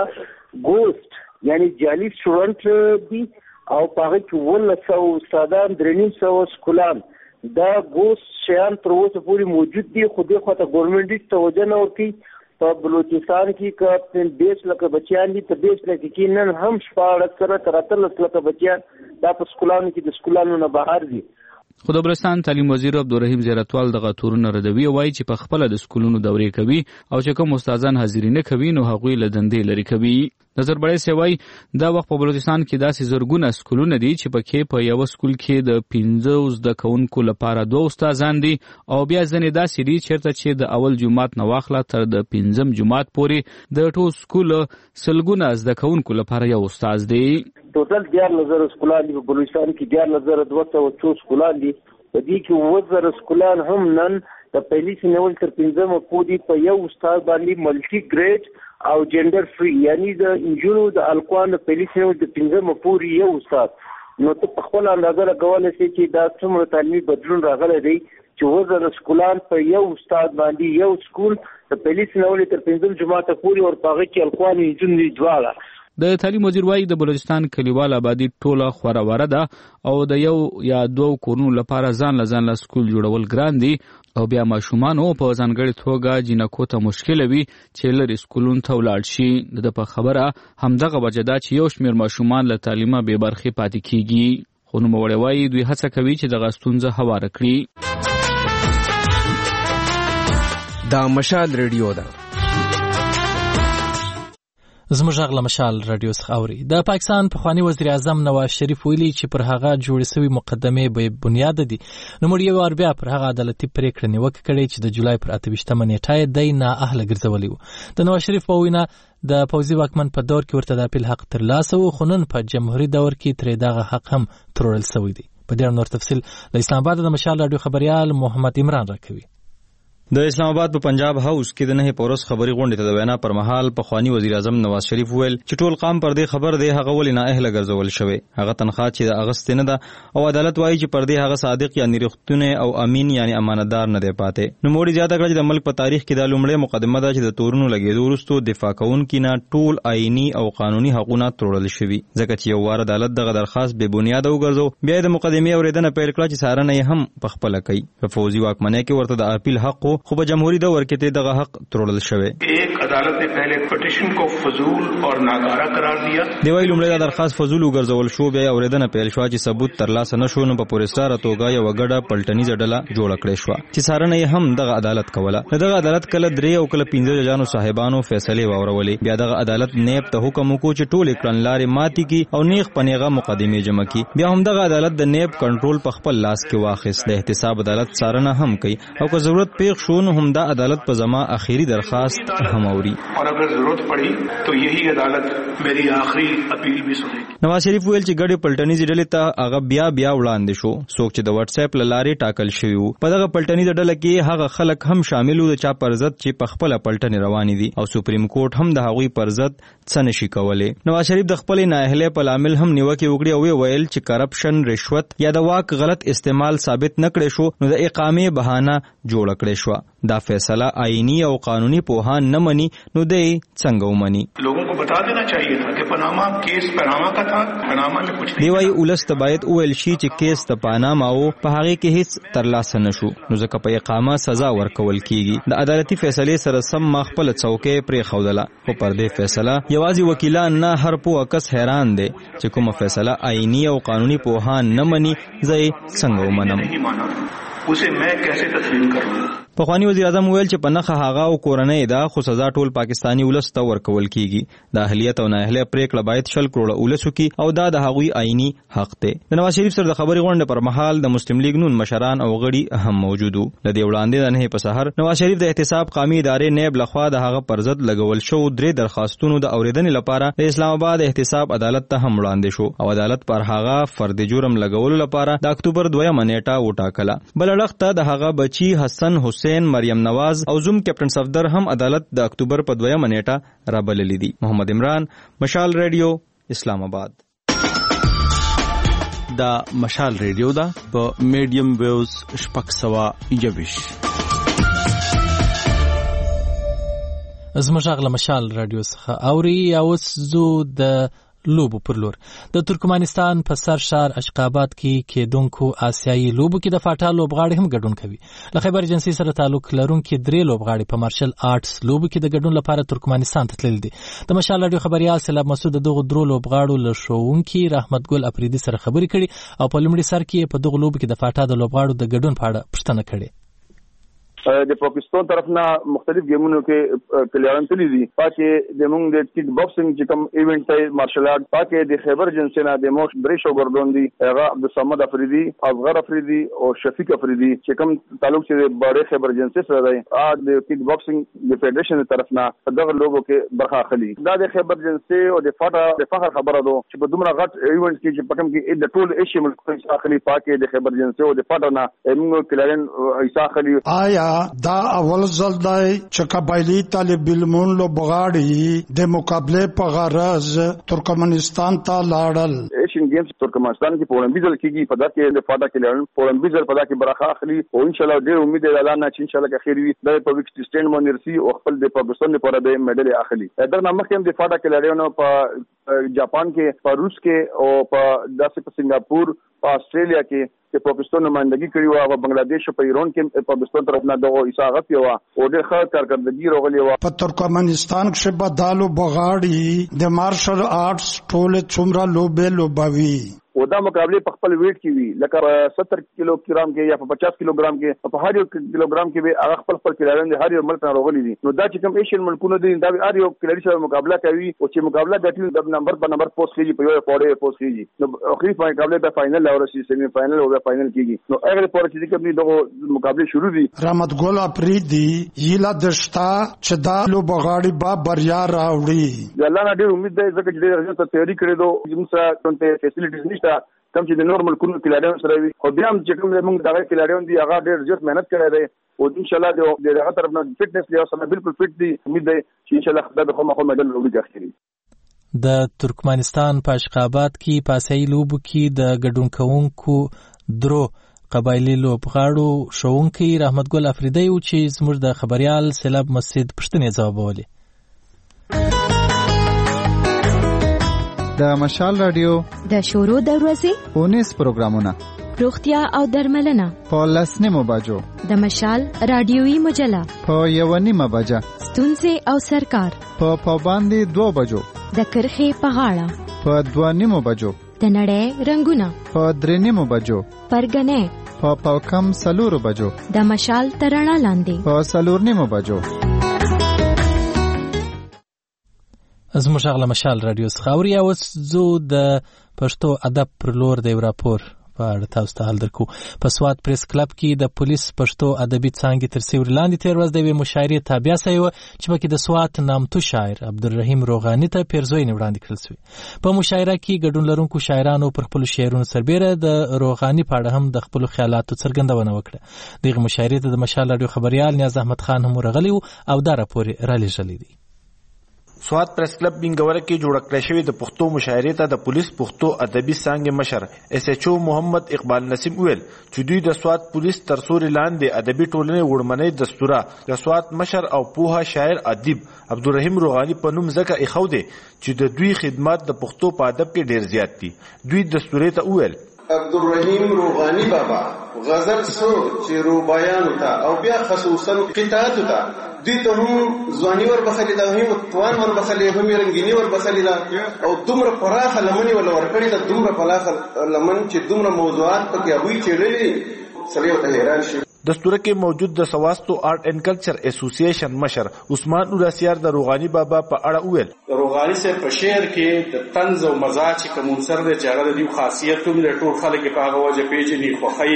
ګوسټ یعنی جعلي سټوډنټ دي او په هغه کې ولس او استادان درې نیم سوه سکولان دا ګوس شیان تر اوسه پورې موجود دي خو دې خواته ګورنمنټ هیڅ توجه نه ورکوي. په بلوچستان کې که دېرش لکه بچیان دي په دېرش لکه کې نن هم شپاړس سره تر اتلس لکه بچیان دا په سکولانو کې د سکولانو نه بهر دي.
خو د بلوچستان تعلیم وزیر عبدالرحیم زیارتوال دغه تورونه ردوي او وایي چې په خپله د سکولونو دورې کوي او چې کوم استادان حاضري نه کوي نو هغوی له دندې لرې کوي. نظر بړی سید وایي دا وخت په بلوچستان کې داسې زرګونه سکولونه دي چې پکې په یوه سکول کې د پنځه زده کوونکو لپاره دوه استادان دي او بیا ځینې داسې دي چېرته چې د اول جومات نه واخله تر د پنځم جومات پورې د ټول سکول سلګونه زده کوونکو لپاره یو استاد دی.
ټوټل دیارلس زره سکولان دي په بلوچستان کې، دیارلس زره دوه سوه څو سکولان دي. په دې کې اووه زره سکولان هم نن د پیلي سینول تر پنځمه پورې په یو استاد باندې ملټي ګریډ او جنډر فری یعنی د انجونو د الکوان د پیلي سینول د پنځمه پورې یو استاد. نو ته په خپل اندازه راکولای شې چې دا څومره تعلیمي بدلون راغلی دی چې اووه زره سکولان په یو استاد باندې یو سکول د پیلي سینول تر پنځم جماعته پورې او په هغه کې الکوان انجونې دواړه.
د تعلیم وزیر وایي د بلوچستان کلیوال آبادی ټوله خورواره ده او د یو یا دوه کورونو لپاره ځان له ځان له سکول جوړول ګران دي او بیا ماشومانو په ځانګړې توګه جینکو ته مشکله وي چې لرې سکولونو ته ولاړ شي. د په خبره همدغه وجه ده چې یو شمېر ماشومان له تعلیمه بې برخې پاتې کیږي. خو نوموړی وایي دوی هڅه کوي چې دغه ستونزه هواره کړي.
دا مشال ریډیو ده.
زموږ غږ له مشال رادیو څخه اوري. د پاکستان پخوانی وزیر اعظم نواز شریف ویلي چې پر هغه جوړې شوې مقدمې به بنیاد دي. نوموړي یو وار بیا پر هغه عدالتي پریکړه نیوکه کړې چې د جولای پر اته ویشتمه نیټه یې دی نااهله ګرځولي وو. د نواز شریف په وینا د پوځي واکمن په دور کې ورته د اپیل حق ترلاسه و، خو نن په جمهوري دور کې ترې دغه حق هم تروړل شوی دی. په دې اړه نور تفصیل له اسلام آباد د مشال رادیو خبريال محمد عمران راکوي.
د اسلام آباد په پنجاب هاوس کې د نه پورس خبري غونډې ته د وینا پر مهال په خوانی وزیر اعظم نواز شریف ویل چې ټول قام پر دې خبر دی هغه ولې نه اهل ګرځول شوی. هغه تنخواه چې د اغست نه ده او عدالت وایي چې پر دې هغه صادق یعنی رښتونه او امین یعنی امانتدار نه دی پاتې. نو موړي زیاته کړ چې د ملک په تاریخ کې د لومړی مقدمه ده چې د تورونو لګېدو وروسته دفاع کوونکي نه ټول آئینی او قانوني حقوقونه تروړل شوي، ځکه چې یو وار عدالت دغه درخواست به بنیاد وګرځو بیا د مقدمې اوریدنه پیل کړه چې سارنه یې هم په خپل کوي. په فوزي واکمنۍ کې ورته د اپیل حق خو په جمهوریت دور کې دغه حق تروړل شوی.
ایک عدالت نے پہلے پٹیشن کو فضول اور ناکارہ قرار دیا.
دی ویل لومړی د درخواست فضول وګرځول شو، بیا اوریدنه پیل شو چې ثبوت ترلاسه نشو، نو په پولیساره توګه یو غډه پلټنیزه ډله جوړ کړې شو چې سارنه یې هم دغه عدالت کوله. دغه عدالت کله درې او کله پنځه ججانو صاحبانو فیصله واورولې. بیا دغه عدالت نیب ته حکم وکړ چې ټول کړنلارې ماتي کی او نیغ پنیغه مقدمه جمع کی. بیا هم دغه عدالت د نیب کنټرول په خپل لاس کې واخیست. د احتساب عدالت سارنه هم کوي او که ضرورت پیښ شو نو هم دا عدالت په زما اخیری درخواست هم اوري
اور اگر ضرورت پڑی تو یہی عدالت میری آخری اپیل بھی سنے گی.
نواز شریف ویل چې ګډه پلټنیزه ډلې ته هغه بیا بیا وړاندې شو، څوک چې د واتس اپ لارې ټاکل شوی وو. په دغه پلټنیزه ډله کې هغه خلک هم شامل وو چې پر ضد چې په خپل پلټنې روانې دي او سپریم کورټ هم د هغوی پر ضد څه نشي کولای. نواز شریف د خپل نااهله په لامل هم نیوکه وکړي او ویل چې کرپشن، رشوت یا د واک غلط استعمال ثابت نکړي شو نو د اقامې بهانه جوړ کړي شو. دا فیصله آئینی او قانونی پوهان نه مني نو دی څنګه ومني؟
لوگوں کو بتا دینا چاہیے تھا کہ پاناما کیس پاناما کا تھا، پاناما میں کچھ
دی وای ولست باید اول شي چې کیس د پاناما او په هغه کې هیڅ ترلاسه نشو، نو ځکه په اقامه سزا ورکول کیږي. د عدالتي فیصله سره سم خپل څوکۍ پرې خوده او پر دې فیصله یوازې وکیلان نه هر پوه کس حیران دي چې کومه فیصله آئینی او قانونی پوهان نه مني زې څنګه ومنم.
اسے میں کیسے تسلیم کروں؟
پخوانی وزیر اعظم ویل چې په نخښه هغه او کورنۍ دا خو سزا ټول پاکستانی ولس ته ورکول کیږي. د اهلیت او نااهلیت پریکړه باید شل کروڑه ولسو کی او دا د هغوی آئینی حق دی. د نواز شریف سره د خبري غونډه پر مهال د مسلم لیگ نون مشران او غړي هم موجود وو. د دې وړاندې د نه په سحر نواز شریف د احتساب قومي ادارې نیب لخوا د هغه پر ضد لګول شو درې درخواستونو د اوریدنې لپاره د اسلام آباد احتساب عدالت ته هم وړاندې شو او عدالت پر هغه فرد جرم لګولو لپاره د اکتوبر دویمه نیټه وټاکله. بل اړخ د هغه بچی حسن حسین مریم نواز او زوم کیپټن صفدر هم عدالت د اکتوبر په دویمه نیټه رابللې دي. محمد عمران، مشال ریډیو، اسلام آباد.
دا مشال ریډیو دا په میډیم ویوز شپږ سوه یوویش.
زموږ غږ له مشال رادیو څخه اوري. اوس زو د لوبو پر لور د ترکمنستان په سر شهر اشقاباد کې کېدونکو آسیایي لوبو کې د فاټا لوبغاړي هم ګډون کوي. له خیبر ایجنسي سره تعلق لرونکي درې لوبغاړي په مارشل آرټس لوبو کې د ګډون لپاره ترکمنستان ته تللي دي. د مشال رادیو خبريال سلام مسعود دغه درو لوبغاړو له ښوونکي رحمت ګل افریدي سره خبرې کړي او په لومړي سر کې په دغه لوبو کې د فاټا د لوبغاړو د ګډون په اړه پوښتنه کړې.
د پاکستان طرف نه مختلف گیمونو کې پلیران تللی دي، پاکه د مونږ د کیک باکسینګ چې کوم ایونت دی مارشل آرټ، پاکه د خیبر ایجنسي نه د موش بریشو ګردون دي، هغه عبدالصمد افریدي، اصغر افریدي او شفیق افریدي چې کوم تعلق چې د باره خیبر ایجنسي سره دی. ا د کیک باکسینګ د فدریشن طرف نه دغه لوبو کې برخه اخلي. دا د خیبر ایجنسي او د فاټا د فخر خبره ده چې په دومره غټ ایونت کې چې پکم کې د ټول ایشیا ملک څخه اخلي، پاکه د خیبر ایجنسي او د فاټا نه موږ کلارن ایسا اخلي.
آیا دا اول ځل دی چې قبایلی طالب علمون لوبغاړي د مقابله په غرض ترکمنستان ته لاړل.
ایشین گیمز ترکمنستان کې په اولمپیک کې په دغه کې د فاټا کې لاړل، په اولمپیک په دغه کې برخه اخلي او ان شاء الله ډېر امید لرم چې ان شاء الله خیر وي. د پبلک سټینډ باندې رسی او خپل د پاکستان لپاره د میډل اخلي. دا نامه کې د فاټا کې لاړل نو په جاپان کې، په روس کې او په داسې په سنگاپور، په استرالیا کې چې پاکستان نمائندګي کړې و او بنگلاديش په ایران کې پاکستان طرف نه دغه اساغت یو او ډېر ښه کارکردګي راغلی و.
په ترکمنستان کې به دالو بغاړي د مارشل آرټس ټول څومره لوبې لوبوي.
او دا مقابله په خپل ویټ کې وي لکه ستر کیلو ګرام کې یا په پچاس کیلو ګرام کې په هر یو کیلو ګرام کې به هغه خپل خپل کلاریان د هر یو ملک نه راغلي دي. نو دا چې کوم ایشین ملکونه دي دا هر یو کلاري سره مقابله کوي او چې مقابله ګټي د نمبر په نمبر پوسټ کیږي په یو پوره پوسټ کیږي. نو اخري مقابله به فائنل او رسي سیمی فائنل او فائنل کیږي. نو هغه پوره چې کوم دغه مقابله شروع دي.
رحمت ګل افریدي یلا دشتا چې دا لوبغاړي با بریا راوړي.
الله نه ډېر امید ده ځکه چې ډېر ته تیاری کړې دوه موږ سره څنګه فیسیلیټیز نشته کوم چې د نورمال کونو کلاریان سره وي. خو بیا هم چې کوم موږ دغه کلاریان دي هغه ډېر زیات مهنت کړی دی او ان شاء الله د هغه طرف نه فټنس له سره بالکل فټ دي. امید ده چې ان شاء الله خدای به خو مخه مډل وړي اخري.
د ترکمنستان په اشخابات کې پاسي لوب کې د ګډون کوونکو درو قبایلی لوبغاړو شوونکي رحمت ګل افریدی او چې زموږ د خبريال سیلاب مسجد پښتنې ځوابولې.
د مشال رادیو
د شورو د ورځې
اونیس پروګرامونه
روغتیا او درملنه
په لسنیمو بجو
د مشال رادیوي مجله
په یو نیمه بجه
ستونزې او سرکار
په پابندي دو بجو
د کرخې په غاړه
په دوه نیمو بجو
د نړۍ رنگونه
په درې نیمو بجو
پرګنې
په پاکم سلورو بجو
د مشال ترانه لاندې
په سلور نیمو بجو.
زموږ غلا مشال رادیو څخاوري او زو د پښتو ادب پر لور د راپور په اړه تاسو ته حل درکو. په سوات پریس کلب کې د پولیس پښتو ادبي څانګې تر سیوري لاندې تیر ورځ د یوې مشاعرې تابع شوی چې پکې د سوات نامتو شاعر عبدالرحیم روغاني ته پیرزوینې وړاندې کړل شوې. په مشاعره کې ګډون لرونکو شاعرانو پر خپل شعرونو سربېره د روغاني په اړه هم د خپل خیالاتو څرګندونه وکړه. دغه مشاعرې ته د مشال رادیو خبريال نیاز احمد خان هم راغلی او دا راپور را لېږلی دی.
سوات پریس کلب بنګوره کې جوړ کړی شوی د پښتو مشاعرې ته د پولیس پښتو ادبي څانګې مشر اس ایچ او محمد اقبال نسیم ویل چې دوی د سوات پولیس تر سوري لاندې ادبي ټولنې وړمنۍ دستوره د سوات مشر او پوها شاعر ادیب عبدالرحیم روغاني په نوم ځکه ایښو دی چې د دوی خدمات د پښتو په ادب کې ډیر زیات دي. دوی دستورې ته ویل
عبدالرحیم روغاني بابا غزل سو چې روبایانو ته او بیا خصوصا قطعاتو ته دوی ته هم ځواني وربخلي ده هم توان وربخلي هم رنګینی وربخلي ده او دومره پراخه لمنې ولا ورکړي ده دومره پراخه لمن چې دومره موضوعات پکې هغوی چېړلي سړی ورته حیران شي.
دستوره کې موجود د سواستو آرټ اینڈ کلچر اسوسییشن مشر عثمان اوراسیار د روغاني بابا په اړه وویل
د روغاني صاحب په شعر کې د طنز او مزاح چې کوم عنصر دی چې هغه د دې خاصیت هم د ټول خلک په هغه وجه پیژني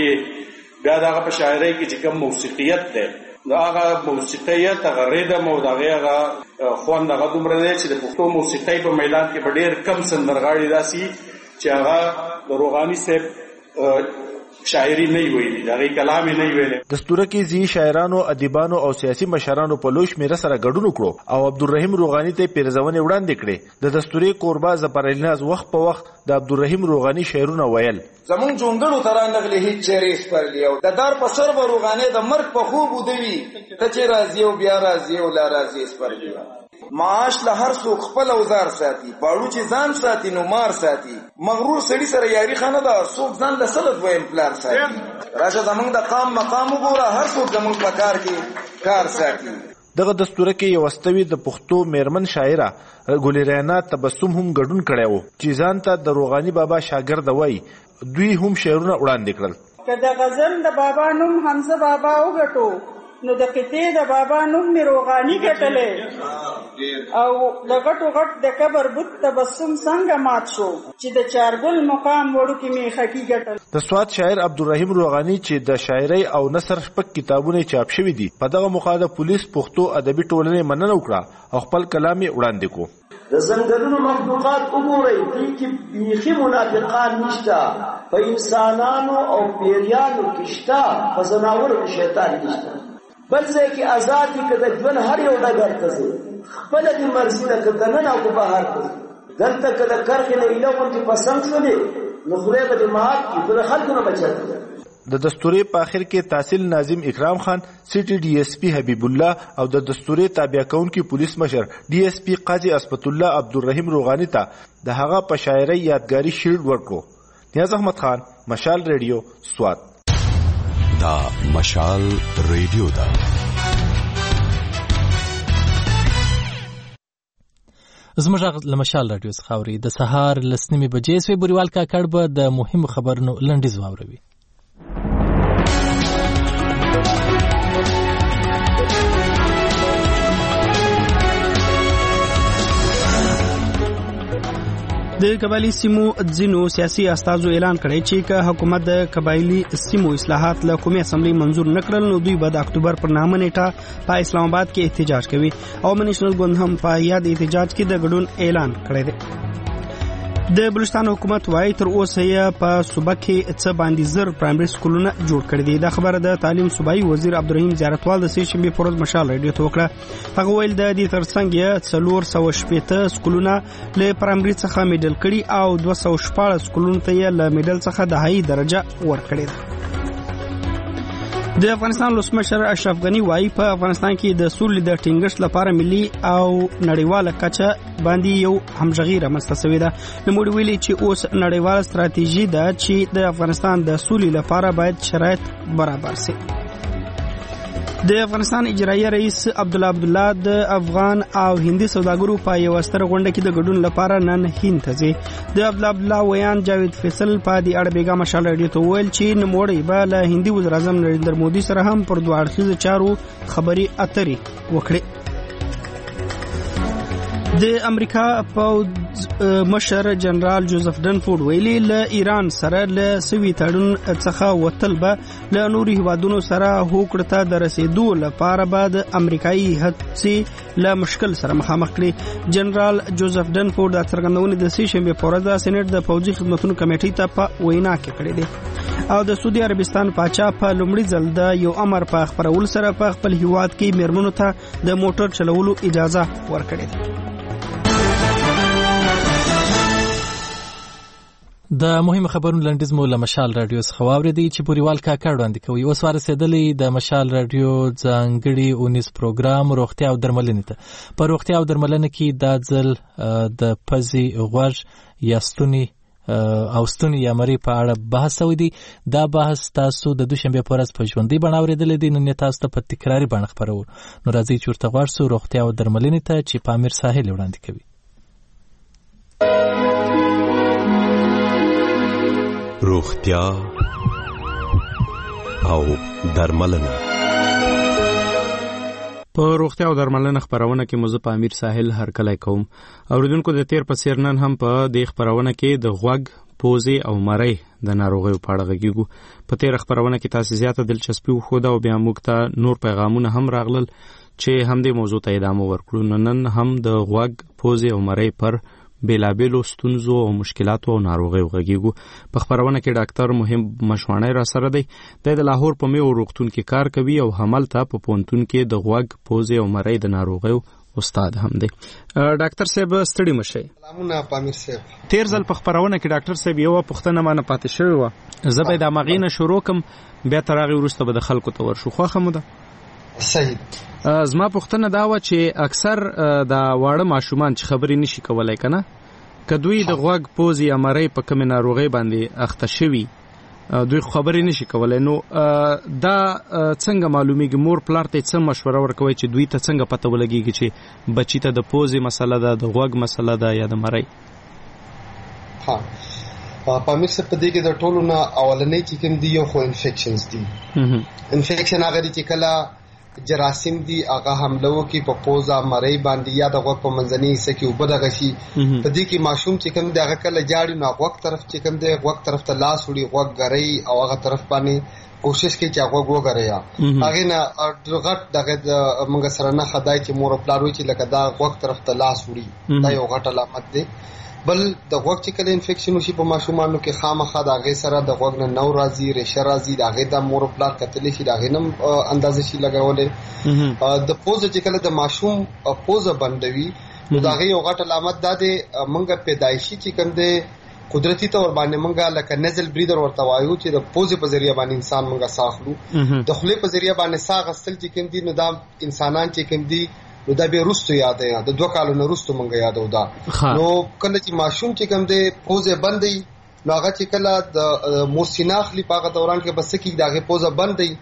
خوښي بیا دغه په شاعرۍ کې چې کوم موسیقیت دی دا هغه موسیقیت هغه ریدم او دغه هغه خوند هغه دومره دی چې د پښتو موسیقۍ په میدان کې په ډېر کم سندرغاړي داسي چې هغه د روغاني صاحب شاعری نه ویلي دغه کلام نه ویلي.
دستوره کې زی شاعرانو ادیبانو او سیاسي مشرانو په لوش میره سره ګډون وکړو او عبدالرحیم روغاني ته پیرزونه وړاندې کړې. د دستوري قربا ظفرالناز وخت په وخت د عبدالرحیم روغاني شعرونه ویل
زمون جونګړو تران نغلی هیڅ چیرې سپرلی او د دار په سر روغاني د مرګ په خوب ودوي ته چې راځي او بیا راځي او لا راځي سپرلی معاش له هر څوک خپل اوزار ساتي باړو چې ځان ساتي نو مار ساتي مغرور سړي سره یاري خانه دا څوک ځان د سلط ویم پلان ساتي راشه زمونږ د قام مقام وګوره هر څوک زمونږ په کار کې کار ساتي.
دغه دستوره کې یو واستوي د پښتو میرمن شاعره ګلریانا تبسم هم ګډون کړی و چې ځان ته د روغاني بابا شاګرد وای. دوی هم شعرونه وړاندې کړل
که د غزل د بابا نوم حمزه بابا وګټو نو د قطعې د بابا نوم مې روغاني ګټلی او د غټو غټ د قبر بت تبسم څنګه مات شو چې د چارګل مقام وړوکې مې خټي ګټل.
د سوات شاعر عبدالرحیم روغاني چې د شاعرۍ او نثر شپږ کتابونه چاپ شوي دي په دغه موخه د پولیس پښتو ادبي ټولنې مننه وکړه او خپل کلام یې وړاندې کو.
د ځنګلونو مخلوقات وګورئ دوی کې بیخي منافقان نشته په انسانانو او پیریانو کې شته په ځناورو کې شیطان نشته بل ځای کې آزاد دي که د ژوند هر یو ډګر ته ځي خپله دې مرضي ده که دننه او که بهر ته ځي دلته که د کرښې نه ایله غوندې پسند شولې نو خدای به دې معاف کړي خو د خلکو نه بچت کړي.
د دستوري په اخر کې تحصیل ناظم اکرام خان سټي ډي ایس پی حبیب الله او د دستوري تابع کونکي پولیس مشر ډي ایس پی قاضي اسپت الله عبدالرحیم روغاني ته د هغه په شاعرۍ یادګاري شیلډ ورکړو. نیاز احمد خان مشال ریډیو سوات.
دا مشال ریډیو دا
زموږ له مشال راډیو څخه اوري د سهار لسنیمې بجې سوې بوریوال کاکړ به د مهمو خبرونو لنډیز واوروي.
د قبایلی سیمو ځینو سیاسي استازو اعلان کړی چې که حکومت د قبایلی سیمو اصلاحات له قومي اسمبلی منظور نکړل نو دوی به د اکتوبر پر نامه نیټه په اسلام آباد کې احتجاج کوي او نېشنل ګوند هم په یاد احتجاج کې د ګډون اعلان کړی دی. د بلوچستان حکومت وايي تر اوسه یې په صوبه کې څه باندې زر پرایمري سکولونه جوړ کړي دي. دا خبره د تعلیم صوبایي وزیر عبدالرحیم زیارتوال د سې شنبې پر ورځ مشال راډیو ته وکړه. هغه ویل د دې ترڅنګ یې څلور سوه شپېته سکولونه له پرایمري څخه میډل کړي او دوه سوه شپاړس سکولونو ته یې له میډل څخه د هاي درجه ورکړې ده. د افغانستان ولسمشر اشرف غنی وايي په افغانستان کې د سولې د ټینګښت لپاره ملي او نړیواله کچه باندې یو همغږي رامنځته شوې ده. نوموړي ویلي چې اوس نړیواله ستراتیژي ده چې د افغانستان د سولې لپاره باید شرایط برابر شي. د افغانستان اجرایي رئیس عبدالله عبدالله د افغان او هندي سوداګرو په یو ستر غونډه کې د ګډون لپاره نن هند ته ځي. د عبدالله عبدالله ویان جاوید فیصل په دې اړه بیګا مشال راډیو ته ویل چې نوموړی به له هندي وزیر اعظم نریندر مودي سره هم پر دوه اړخیزو چارو خبري اترې وکړي. د امریکا پوځ مشر جنرال جوزف ډنفورد ویلي له ایران سره له سوي تړون څخه وتل به له نورو هیوادونو سره هوکړه ته د رسیدو لپاره به د امریکایي هڅې له مشکل سره مخامخ کړي. جنرال جوزف ډنفورد د څرګندونې د سې شنبې په ورځ د سېنات د پوځي خدماتو کمیټې ته په وینا کې کړې ده او د سعودي عربستان پاچا په لومړي ځل د یو امر په خبرولو سره په خپل هیواد کې میرمنو ته د موټر چلولو اجازه ورکړې ده.
د مهم خبرونو لنډیز مو له مشال راډیو څخه واورېدی چې بوریوال کاکړ وړاندې کوي. اوس ورسېدلی د مشال راډیو ځانګړي اونیز پروګرام روغتیا او درملنې ته. په روغتیا او درملنه کې دا ځل د پزې غوږ یا ستوني او ستوني یا مرۍ په اړه بحث شوی دی. دا بحث تاسو د دوشنبې په ورځ په ژوندۍ بڼه اورېدلی دی، نن یې تاسو ته په تکراري بڼه خپروو. نو راځئ چې ورته غوږ شو روغتیا او درملنې ته چې پامیر ساحل وړاندې کوي.
روغتیا او درملنه.
په روغتیا او درملنه خبرونه کې مزه په امیر ساحل هرکلی کوم. اوریدونکو د تیر په سیر نن هم په دې خبرونه کې د غوږ، پوزې او مرۍ د ناروغیو په اړه غږیږو. په تیر خبرونه کې تاسو زیاته دلچسپي وښوده او بیا موږ ته نور پیغامونه هم راغلل چې هم دې موضوع ته ادامه ورکړو. نن هم د غوږ، پوزې او مرۍ پر بیلابیلو ستونزو او مشکلاتو او ناروغیو غږیږو. په خبرونه کې ډاکټر مهم مشوانی را سره دی. د لاهور په میو روغتون کې کار کوي او هملته په پونتون کې د غوږ، پوزې او مرۍ د ناروغیو استاد هم دی. ډاکټر صاحب ستړي مشئ.
سلامونه پامیر صاحب.
تیر ځل په خبرونه کې ډاکټر صاحب یو پوښتنه مانه پاتې شوې وه، زه به د مغینه شروع کوم بیا تر هغې وروسته به د خلکو ته ورشو. خوښه مو ده؟
صحیح.
زما پوښتنه دا وه چې اکثر د واړه ماشومان چې خبرې نشي کولی که نه، که دوی د غوږ، پوزې یا مرۍ په کومې ناروغۍ باندې اخته شوي، دوی خبرې نشي کولی، نو دا څنګه معلومیږي؟ مور پلار ته څه مشوره ورکوي چې دوی ته څنګه پته ولګیږي چې بچی ته د پوزې مسله ده، د غوږ مسله ده یا د مرۍ؟
ها پامیر صاحب په دې کې د ټولو نه اولنۍ چې کوم دي یو خو انفیکشنز دي. انفیکشن هغه چې کله جراثیم دي هغه حمله وکړي په پوزه، مرۍ باندې یا د غوږ په منځنۍ حصه کې اوبه دغه شي. په دې کې ماشوم چې کوم دی هغه کله جاړي نو غوږ طرف چې کوم دی غوږ طرف ته لاس وړي، غوږ ګرۍ او هغه طرف باندې کوشش کوي چې غوږ وګریا. هغه نه غټ دغه موږ سره نه خدای چې مور پلار وي چې لکه دا غوږ طرف ته لاس وړي، دا یو غټ علامت دی. بل د غوږ چې کله انفیکشن وشي په ماشومانو کې خامخا د هغې سره د غوږ نه نو راځي، ریشه راځي، د هغې د مور پلار کتلی شي، د هغې نه اندازه شي لګولی. د پوزه چې کله د ماشوم پوزه بندوي نو د هغې یو غټ علامت دا دی موږ پیدایشي چې کوم دی قدرتي طور باندې موږ لکه نزل بریدر ورته وایو چې د پوزې په ذریعه باندې انسان موږ ساه اخلو. د خولې په ذریعه باندې ساه اخیستل چې کوم دي نو دا انسانان چې کوم دي نو دا به رستو یاد یا د دوه کالو نه رستو مونږ یادو دا. نو کله چې ماشوم چې کوم دی پوزه بندي نو هغه چې کله د موسیناخلی په هغه دوران کې بس کې دغه پوزه بندي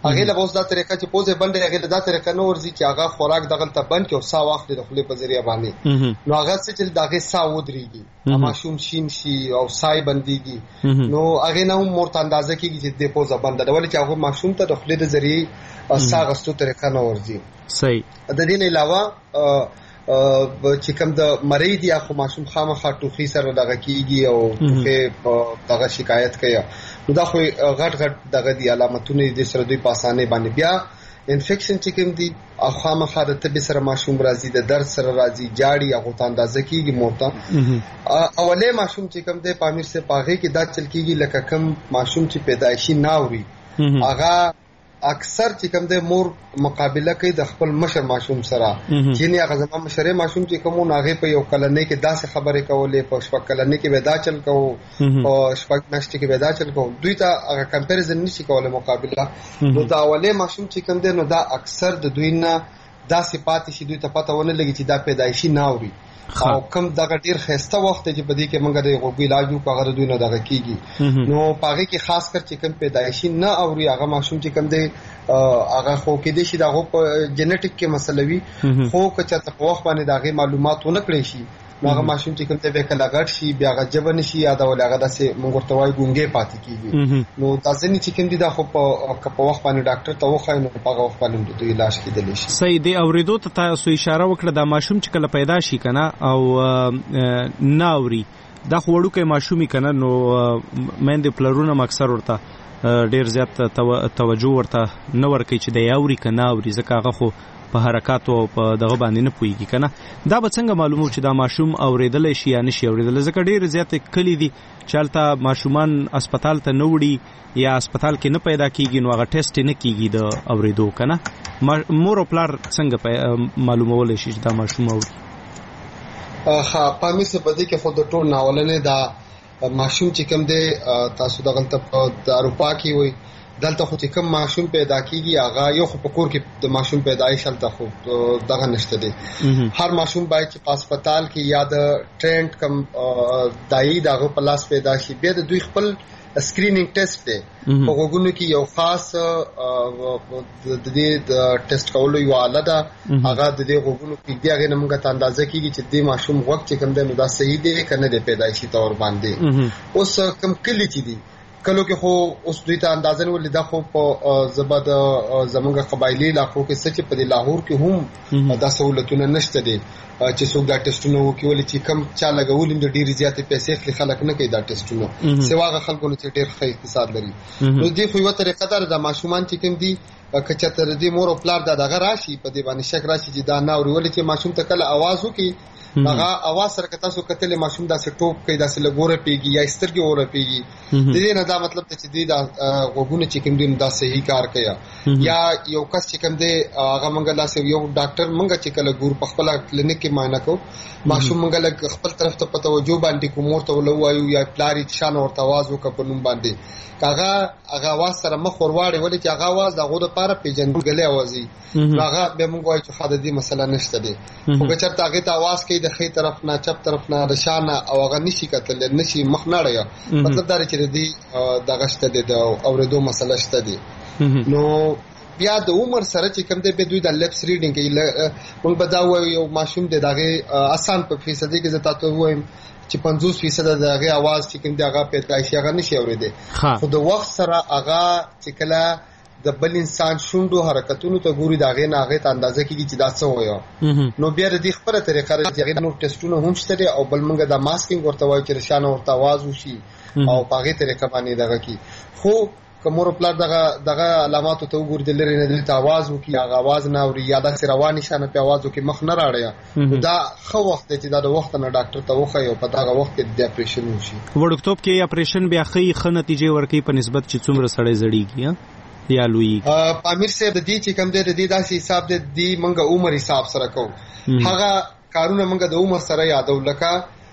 هغه له اوس دا طریقه چې پوزه بند هغه له دا طریقه نو ورزي چې هغه خوراک دغه ته بند کې او سا واخلي د خپل په ذریعہ باندې نو هغه څه چې دغه سا ودرېږي ماشوم شین شي او سای بنديږي نو هغه نه مورته اندازه کېږي چې د پوزه بند ده ولې چې هغه ماشوم ته د خپل ذریعہ سا غستو طریقه نو ورزي
صحیح.
د دې نه علاوه چې کوم د مریض یا خو ماشوم خامخا ټوخي سره دغه کیږي او ټوخي دغه شکایت کوي نو دا خو غټ غټ دغه دی علامتونه دي سره دوی په اسانه باندې بیا انفیکشن چې کوم دي او خامخا د تبي سره ماشوم راځي د درد سره راځي جاړي هغه ته اندازه کیږي مورته اوله ماشوم چې کوم دی پامیر سے پاغه کې دا چل کیږي لکه کوم ماشوم چې پیدایشي ناوري هغه اکثر چې کوم د مور مقابله کوي د خپل مشر ماشوم سره چې نه هغه زموږ مشر ماشوم چې کوم ناغه په یو کلنې کې داسې خبرې کولې په شپږ کلنې کې ودا چل کوو او شپږ نشته کې ودا چل کوو دوی ته هغه کمپیریزن نشي کولای مقابله نو دا اوله ماشوم چې کوم دی نو دا اکثر د دوی نه داسې پاتې شي دوی ته پته ونه لګي چې دا پیدایشي ناوري او کم دغه ډیر خسته وخت چې په دې کې موږ د غوګي علاج په غره دوی نه دغه کیږي نو پاره کې خاص کر چې کم پیدایشي نه اوري هغه ماشوم چې کم دی هغه خو کې دي چې دغه په جنټیک کې مسلوي خو که چې په وخت باندې دغه معلومات ونه کړی شي هغه ماشوم چې کوم ته وکړه غټ شي بیا غجب نشي یا دا ولغه داسې مونږ ورته وای ګونګې پاتې کیږي نو تاسو نه چې کوم دي دا خو په وخت باندې ډاکټر ته وخای نو په وخت باندې د علاج کېدلی شي.
صحیح دی. اوریدو ته تاسو اشاره وکړه دا ماشوم چې کله پیدا شي کنه او ناوري دا خو وړوکې ماشومي کنه نو مېند پلرونه مکسر ورته ډیر زیات توجه ورته نه ورکوي چې د یاوري کنه اوري ځکه هغه خو په حرکت او په دغه باندې نه پويږي کنه دا به څنګه معلومو چې دا ماشوم اوریدل شي یا نشي اوریدل ځکه ډیر زیات کلی دي چالتہ ماشومان هسپتال ته نه وړي یا هسپتال کې نه پیدا کیږي نو هغه ټیسټ نه کیږي د اوریدو کنه مور او پلار څنګه معلومول شي چې دا ماشوم اوري.
ها پامې څه بده کې خود ټول ناولنه دا ماشوم چې کوم دی تاسو دغه په اروپا کې وي دلته خو چې کوم ماشوم پیدا کیږي هغه یو خو په کور کې د ماشوم پیدایش هلته خو دغه نشته دی هر ماشوم باید چې په هسپتال کې یا د ټرینډ کم دایي دغه په لاس پیدا شي بیا د دوی خپل سکرینینګ ټیسټ دی په وګونو کې یو خاص د دې د ټیسټ کولو یو آله ده هغه د دې وګونو کې دی هغه موږ ته اندازه کیږي چې د ماشوم وخت چې کوم دی نو دا صحیح دی کنه د پیدایشي تور باندې اوس کم کلی چې دی کلو کې خو اوس دوی ته اندازه ولې دا خو په زبد زمونږ قبایلی علاقو کې سچ په لاهور کې هم دا سہولتونه نشته دي چې څوک دا ټیسټونه وکړي ولې چې کم چا لګول د ډېری زیاتې پیسې خلک خلک نه کوي دا ټیسټونه سیواغه خلکو نه ډېر ښه اقتصاد لري نو دې خو یو طریقه ده د ماشومان چې کوم دي کچا تر دې مور او پلار دا دغه راشي په دې باندې شک راشي چې دا نه اوري ولې چې ماشوم ته کله आवाज وکړي هغه आवाज سره کته سو کتل ماشوم دا سه ټوپ کوي دا سه لګوره پیږي یا سترګې اوره پیږي د دې نه دا مطلب ته چې دې دا غوګونه چې کوم دې دا صحیح کار کوي یا یو کس چې کوم دې هغه منګه لا سه یو ډاکټر منګه چې کله ګور په خپل کلینیک کې معاینه کو ماشوم منګه خپل طرف ته په توجه باندې کوم ورته ولوایو یا پلاری شان ورته आवाज وکړ په نوم باندې کاغه هغه आवाज سره مخ ورواړي ولې چې هغه आवाज دغه د پاره پیجنګلې اوازي هغه به موږ وایو چې خاله دې مسله نشته دي خو که چرته هغه ته आवाज کوي د خې طرف نه چپ طرف نه رشانه او هغه نشي کتل نشي مخ نه لري مطلب دا چې دې دغه شته دي د اوریدو مسله شته دي نو بیا د عمر سره چې کوم دی به دوی د لپس ریډینګ کې موږ به دا وایو یو ماشوم دی دغه آسان په فیصدي کې زتا ته وایم چې پنځوس فیصد دغه आवाज چې کوم دی هغه پیدایشي هغه نشي اوریدي خو د وخت سره هغه چې کله د بل انسان شوندو حرکتونو ته ګوري داغه نه هغه ته اندازه کیږي چې دا څه وایو نو بیا د دې خبره طریقه راځي نو ټیسټونه هم شته او بل موږ د ماسکینګ ورته وایو چې رشانه ورته आवाज وشي او پاغه طریقه باندې دغه کی خو کومور پلار دغه دغه علامات ته وګوري د لری نه د आवाज وکي هغه आवाज نه اوري یا د رواني شانه په आवाज وکي مخ نه راړیا دا خو وخت چې دا د وخت نه ډاکټر ته وخی او په دغه وخت کې د اپریشن وشي
وړکتوب کې اپریشن بیا خې خ نتیجه ورکي په نسبت چې څومره سړی زړیږي یا لوی
پامیر سے د دې چې کم دی د دې داسې حساب د دې منګه عمر حساب سره کو هغه کارونه منګه د عمر سره یادو لکه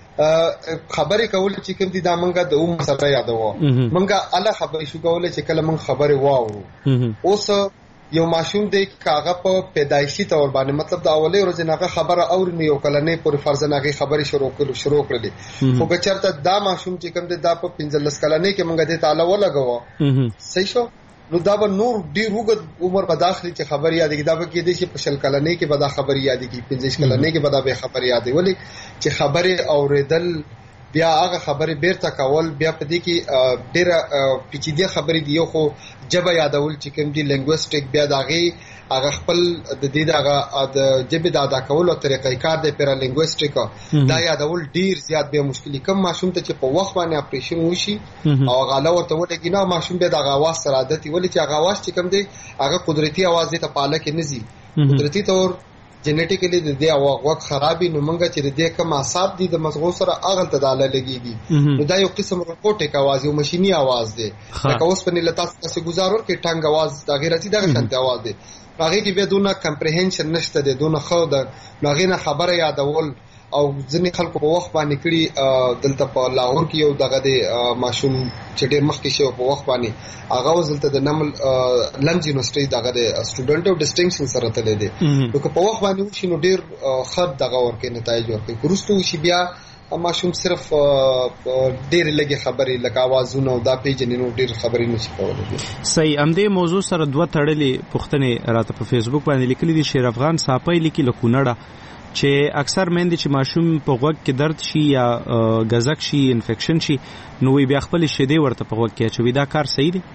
خبرې کول چې کوم دي دا منګه د عمر سره یادو منګه الله خبرې شو کول چې کله من خبرې واو اوس یو ماشوم دی کاغه په پیدایشي تور باندې مطلب د اولې ورځې نه خبره اوري نو یو کله نه پر فرض نه خبرې شروع کړو شروع کړلې خو بچرته دا ماشوم چې کوم دی دا په پنځلس کله نه کې منګه د تعالی ولګو صحیح شو نو دا به نور ډیر وګد عمر په داخلي چې خبر یادېږي دا به کېدای شي په شل کلنۍ کې به دا خبر یادېږي پنځه کلنۍ کې به دا به خبر یادې ولې چې خبره اوریدل بیا هغه خبره بیرته کول بیا په دې کې ډیره پیچیده خبرې دی یو خو جبه یادول چې کوم دی لینګویسټیک بیا داغي هغه خپل د دې دغه د جبه د ادا کولو طریقې کار دی پر لینګویسټیک دا یادول ډیر زیات به مشکل کم ماشوم ته چې په وخت باندې اپریشن وشي او غاله ورته ولګي نه ماشوم به د غواز سره عادت ولې چې غواز چې کوم دی هغه قدرتي आवाज ته پاله کې نزي قدرتي تور جنټیکلی د دې اواغ خرابې نو مونږ چې د دې کوم اعصاب دي د مغزو سره اغل تداله لګيږي نو دا یو قسم روبوټیک आवाज یو ماشيني आवाज دی لکه اوس په نلتا څخه گزارور کې ټنګ आवाज دا غیرتي دغه شانته आवाज دی هغه کې به دونه کمپریهنشن نشته دی دونه خو د هغه نه خبره یادول او ځینې خلکو په وخت باندې کړي دلته په لاهور کې یو دغه د ماشوم چې ډېر مخکې شو په وخت باندې هغه وزلته د نمل لندن یونیورسيټي دغه د سټوډنټ او ډسټینکشن سره تللی دی نو په وخت باندې وشي نو ډېر خد دغه ورکې نتایج ورکړي ورستو شي بیا ماشوم صرف ډېر لګي خبرې لکه आवाजونه او دا پیجن نو ډېر خبرې نشي کولای.
صحیح امدې موضوع سره دوه تړلې پښتنې راته په فیسبوک باندې لیکلي دي شیر افغان صاحب لیکي لکونړه چې اکثر مېندې چې ماشوم په غوږ کې درد شي یا غزک شي انفیکشن شي نو وی بیا خپل شیدې ورته په غوږ کې اچوي دا کار صحیح دی؟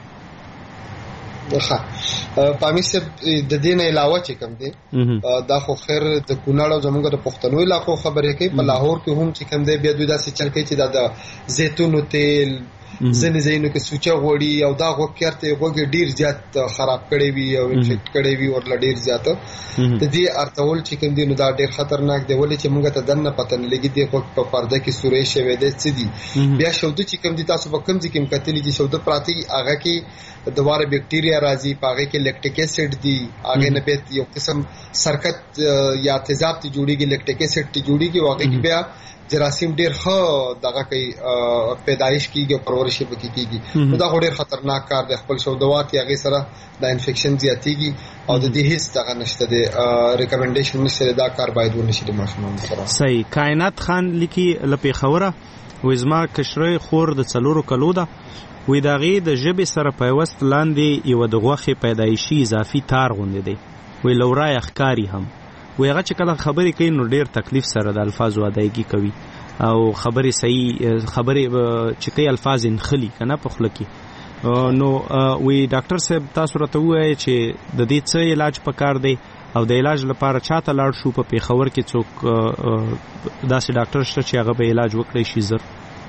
ښه پامې سه د دین علاوه چې کوم دی دا خو خیر د کونړ او زمونږ د پښتنو علاقو خبرې کوي په لاهور کې هم چې کوم دی بیا دوی داسې چل کوي چې دا د زیتونو تیل ځنې ځایونو کې سوچه غوړي او دا غوکرته غوګي ډیر زیات خراب کړي وي او انفیکټ کړي وي ورل ډیر زیات د دې ارتول چې کوم دی نو دا ډیر خطرناک دی ولې چې موږ ته دنه پته نه لګي دی خو په پرده کې سورې شوی دی څه دی بیا شوده چې کوم دی تاسو په کوم ځکه کتلی چې شوده پراتی هغه کې دواره بیکټیریا راځي پاغه کې لیکټیک اسید دی هغه نه به یو قسم سرکت یا تیزاب ته جوړیږي لیکټیک اسید ته جوړیږي واقع کې بیا جراثیم ډیر ښه دغه کوي پیدایش کیږي پرورش کیږي دا ډیر خطرناک کار دی خپل شودوات یا غي سره د انفیکشن زیاتیږي او د دې هیڅ دغه نشته دی ریکمنډیشن نشته دا کار باید ونشي د ماشومان سره.
صحیح کائنات خان لیکي لپی خوره وزما کشره خور د څلورو کلو ده وې داغي د جبه سره پیوست لاندې یو د غوخه پیدایشي اضافي تار غوندې دی وې لورای اخکاری هم وې هغه چې کله خبرې کوي نو ډېر تکلیف سره د الفاظو ادایګي کوي او خبرې صحیح خبرې چې کوي الفاظ انخلي کنه په خله کې نو وې ډاکټر صاحب تاسو راته وایي چې د دې څه علاج پکار دی او د علاج لپاره چاته لاړ شو په پیښور کې څوک داسې ډاکټر شته چې هغه به علاج وکړي شي زر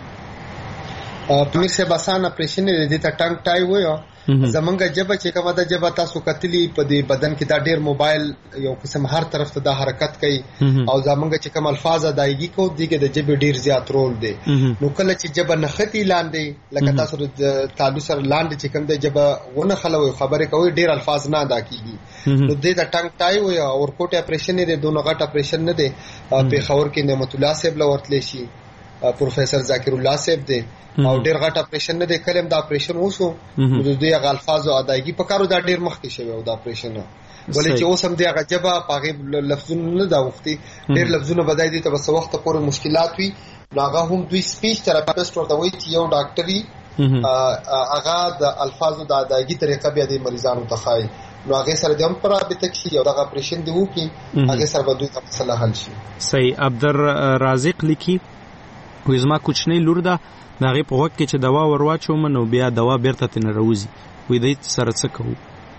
پمیر سے بسان اپریشن دې ته ټنګ ټای وایو زمونږ جبه چې کومه د جبه تاسو کتلی په دې بدن کې دا ډیر موبایل یو قسم هر طرف ته د حرکت کوي او زمونږ چې کوم الفاظ ادایګي کو دي کې د جبه ډیر زیات رول دی نو کله چې جبه نختی لاندې لکه تاسو د تعلق سره لاندې چې کوم د جبه ونه خلوي خبره کوي ډیر الفاظ نه ادا کیږي نو دې د ټنګ ټای وي او ورکوټ اپریشن دې دوه غټ اپریشن نه دی په خور کې نعمت الله صاحب لورتلی شي پروفیسر ذاکر الله صاحب دی او ډیر غټ اپریشن نه دی کلم دا اپریشن وشو د دې غلفاظو ادایګي په کارو دا ډیر مخکې شوی او دا اپریشن ولې چې اوس هم دی هغه جبه پاغه لفظونه نه دا وختي ډیر لفظونه بدای دي ته بس وخت پورې مشکلات وي هغه هم دوی سپیچ تراپیسټ ورته وایي چې یو ډاکټري هغه د الفاظو د ادایګي طریقه بیا د مریضانو ته خای نو هغه سره د هم پرابطه کې یو دغه اپریشن دی وو کې هغه سره به دوی ته مسله حل شي.
صحیح عبدالرازق لیکي وزما کوچنی لور ده دغه په وخت کې چې دوا ورواچوم نو بیا دوا بیرته تنه روزي وې دې سره څه کوو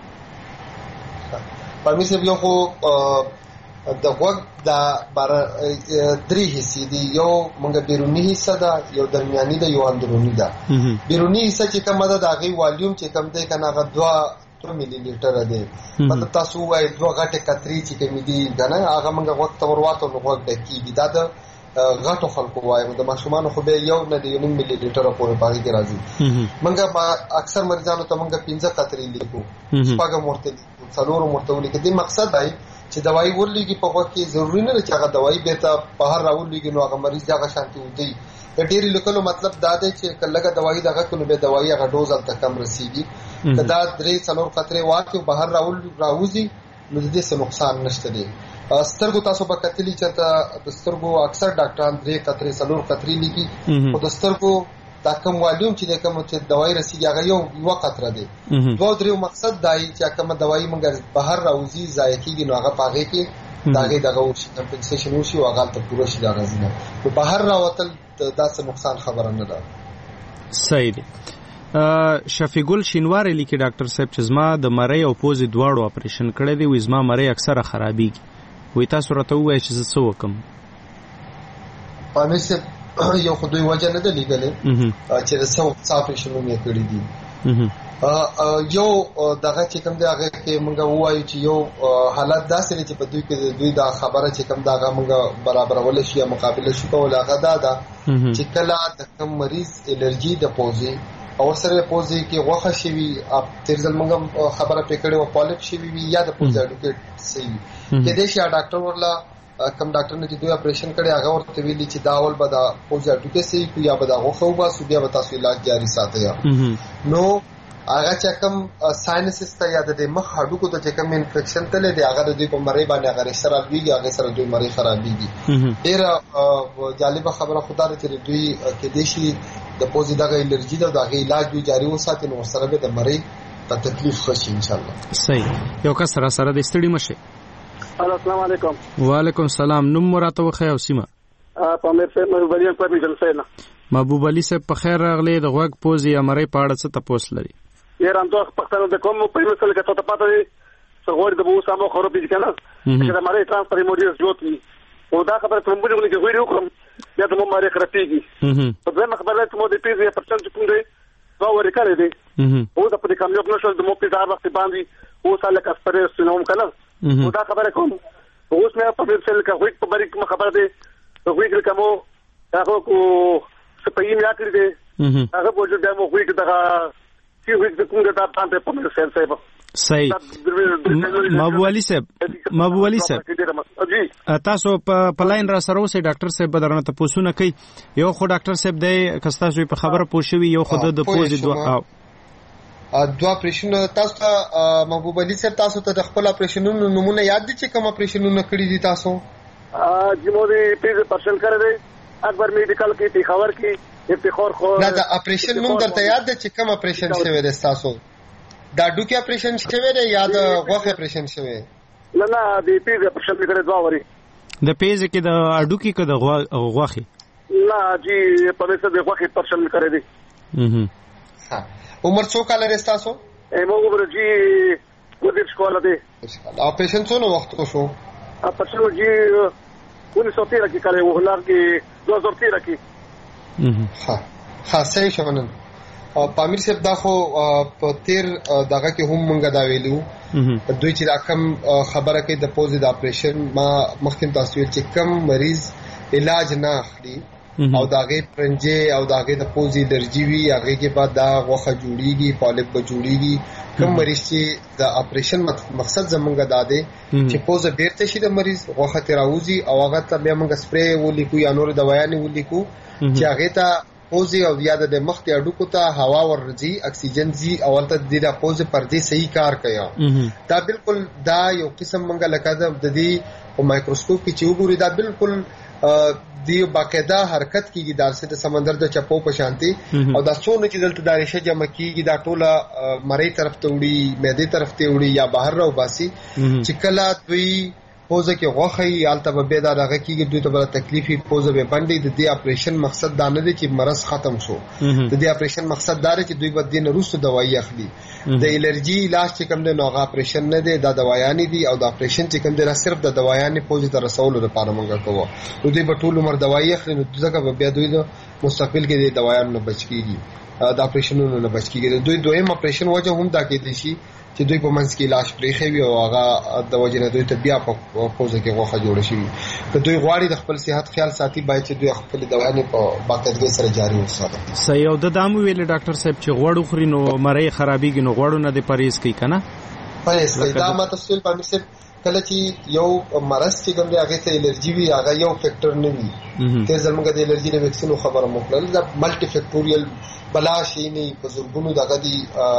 په مې سبب یو خو د وخت د بار درې حصے دي یو مونږ بیرونی حصہ ده یو درمیاني ده یو اندرونی ده بیرونی حصہ چې کومه ده دغه والیوم چې کوم ده کنه هغه دوا two ملي لیټر ده مطلب تاسو وای دوه غټه کتري چې کوم دي کنه هغه مونږ وخت ورواته نو وخت دکېږي دا ده غټو خلکو وایم د ماشومان خو به یو نه دی نیم ملي لیټر پورې باندې کې راځي منګه اکثر مریضانو ته منګه پنځه قطرې لیکو شپږ مرته څلور مرته لیکو د مقصد دی چې دوايي ورلېږي په وخت کې ضروري نه چې هغه دوايي به ته بهر راولېږي نو هغه مریض هغه شانتي ودی د ډېری لیکلو مطلب دا دی چې کله دوايي دغه کله به دوايي هغه ډوز تل کم رسیږي کدا درې څلور قطرې واکه بهر راول راوځي نو د دې څه نقصان نشته دی. سترګو تاسو په کتلی چې د سترګو اکثر ډاکټران درې قطرې څلور قطرې لیکي او د سترګو دا کوم والیوم چې کوم چې دوايي رسیږي هغه یو وخت را دي دوه درې مقصد دای چې کوم دوايي مونږ بهر راوځي ځای کېږي نو هغه پاغه کې داغه دغه وشي کمپنسیشن وشي او هغه ته پوره شي دا راځي نو بهر راوتل دا څه نقصان خبره نه ده.
صحیح دی. شفیقل شینواری لیکي ډاکټر صاحب چې زما د مری او پوزي دواړو اپریشن کړی دی، وې زما مری اکثره خرابېږي، وې تاسو راته ووایئ چې زه څه وکم؟
پامسه یو خو دوی وجه نه ده لیدلې چې د څو اپریشنونه کړی دي. یو دغه چې کوم دی هغه کې موږ وایو چې یو حالت داسې دی چې په دوی کې دوی دا خبره چې کوم داغه موږ برابرول شي یا مقابله شو کول هغه دا ده چې کله د کوم مریض الرجی د پوزي او سره پوزي کې غوخه شي وي اپ ترځل موږ خبره پکړې او پالیپ شي وي یا د پوزي اډوکیټ سي کې دې شي ډاکټر ورلا کم ډاکټر نه چې دوی اپریشن کړي هغه ورته ویلي چې دا اول به دا پوزي اډوکیټ سي یا به دا غوخه وباسو بیا به تاسو علاج جاری ساتي. نو هغه چې کوم ساينسز ته یا د مخ هډوکو ته چې کوم انفیکشن تللی دی هغه د دوی په مری باندې هغه سره لویږي هغه سره دوی مری خرابېږي. ډېر جالب خبره خو دا ده چې دوی کې د شي د پوزي دغه الرجی د دغه علاج دوی جاری وساتي نو سره به د مری په تکلیف خوشي ان شاء الله.
صحیح. یو کس سره سره د ستړي مشه.
السلام علیکم.
وعلیکم السلام. نوم مراته وخی او سیمه؟
په مې په محبوب علي په میجل سینا.
محبوب علي صاحب په خیر راغلی. د غوږ پوزي یا مری په اړه څه تاسو لري؟
یاره هم دوه پښتنو د کوم په مثال کې ته پاتې دي څنګه د بو سمو خرابې کنه چې د مری ترانسفر موډیس جوړي او دا خبره ته موږ نه کوي وکم بیا د مو مری خرابېږي. په دغه خبره ته مو د پیزي پرسنټ کوم دی دا ورې کړی دی او د پدې کامیاب نشول د مو په ځای وخت باندې او ساله کسپرس نوم کړل او دا خبره کوم اوس مې په دې څل کې وایي په بری کوم خبره دی وایي چې کوم هغه کو سپېیم یا کړی دی هغه په دې دمو وایي دغه
صحیح. محبوب علي صاحب محبوب علي صاحب تاسو په لاین را سره اوسئ. ډاکټر صاحب درنه تاسو نه کوي. یو خو ډاکټر صاحب دی کستا شوی په خبره پوښوي یو خود د پوزي دوا
دوا اپریشن تاسو ته محبوب علي صاحب تاسو ته د خپل اپریشنونو نمونه یاد دي چې کوم اپریشنونه کړی دي تاسو؟
جمهوریت پیز پرشن کړی دی اکبر میډیکل کې پیښور کې افتخار خو
نه دا اپریشن نوم درته یاد دی چې کوم اپریشن شوی دی تاسو؟ دا ډوکی اپریشن شوی دی یا د غوښه اپریشن شوی؟
نه نه د پیز اپریشن کړی دا وری
د پیز کې د اډوکی کې د غوښه
نه جی په دې د غوښه اپریشن کړی دی.
ها عمر څو کال لري تاسو؟
ایمو عمر جی ودې شکول دی.
اپریشن څو وخت شو؟
اپریشن جی ونی سوتیرا کې کله وهلار کې دوه هزار تیرا کې.
ها ها صحیح شونن. پامیر صاحب دا خو په تیر دغه کې هم مونږ دا ویلو دوی چې راکم خبره کوي د پوزي د اپریشن ما مخکې تاسو چې کم مریض علاج نه اخلي او داغه پرنجه او داغه د پوزي الرجی وی هغه کې بعد دا غوخه جوړیږي پالیپ به جوړیږي. کم مریض چې د اپریشن مقصد زمونږ دا دی چې پوزه بیرته شي د مریض غوخه تراوزی او هغه ته بیا موږ سپری ولیکو یا نور دوايانې ولیکو چې هغه ته پوزي او بیا د مخ ته اډوکو ته هوا ورځي اکسیجن زی اول ته د پوزه پردي صحیح کار کوي. دا بالکل دا یو قسم منګه لکه د دې په مایکروسکوپ کې چې وګوري دا بالکل دی باقاعده حرکت کیږي د سمندر د چپو په شانتي او دا څونه چې دلته د ریشه جمع کیږي دا ټوله مری طرف ته وړي معده طرف ته وړي یا بهر راو باسي چې کله دوی پوزه کې غوخه یالته به به دا راغی کیږي دوی ته بل تکلیفي پوزه به باندې د دې اپریشن مقصد دا نه دی چې مرض ختم شو. د دې اپریشن مقصد دا دی چې دوی به د نورستو دوايي اخلي. د الرجی علاج چې کوم دی نو هغه اپریشن نه دی دا دوايانې دي او د اپریشن چې کوم دی را صرف د دوايانې پوزه ته رسولو لپاره مونږ کوو. نو دوی به ټول عمر دوايي اخلي نو ځکه به بیا دوی د مستقبل کې د دوايانو نه بچ کیږي د اپریشنونو نه بچ کیږي. دوی دویم اپریشن وجه هم دا کې دي شي چې دوی په منځ کې علاج پرېخي وي او هغه د وجه نه دوی ته بیا په پوزه کې غوښه جوړ شي. که دوی غواړي د خپل صحت خیال ساتي باید چې دوی خپل دوايانې په باقاعدګۍ سره جاري وساتي.
صحیح. او د دامو ویل ډاکټر صاحب چې غوړو خوري نو مری خرابېږي نو غوړو نه د پرهیز کوي کنه؟
پرهیز کوي. دا ما تفصیل باندې صاحب کله چې یو مرض چې کوم دی هغه ته الرجی وي هغه یو فیکٹر نه وي. ته زموږ د الرجی د ویکسینو خبره مخلل دا ملټي فیکټوریل بلا شي نه بزرګونو دغه دي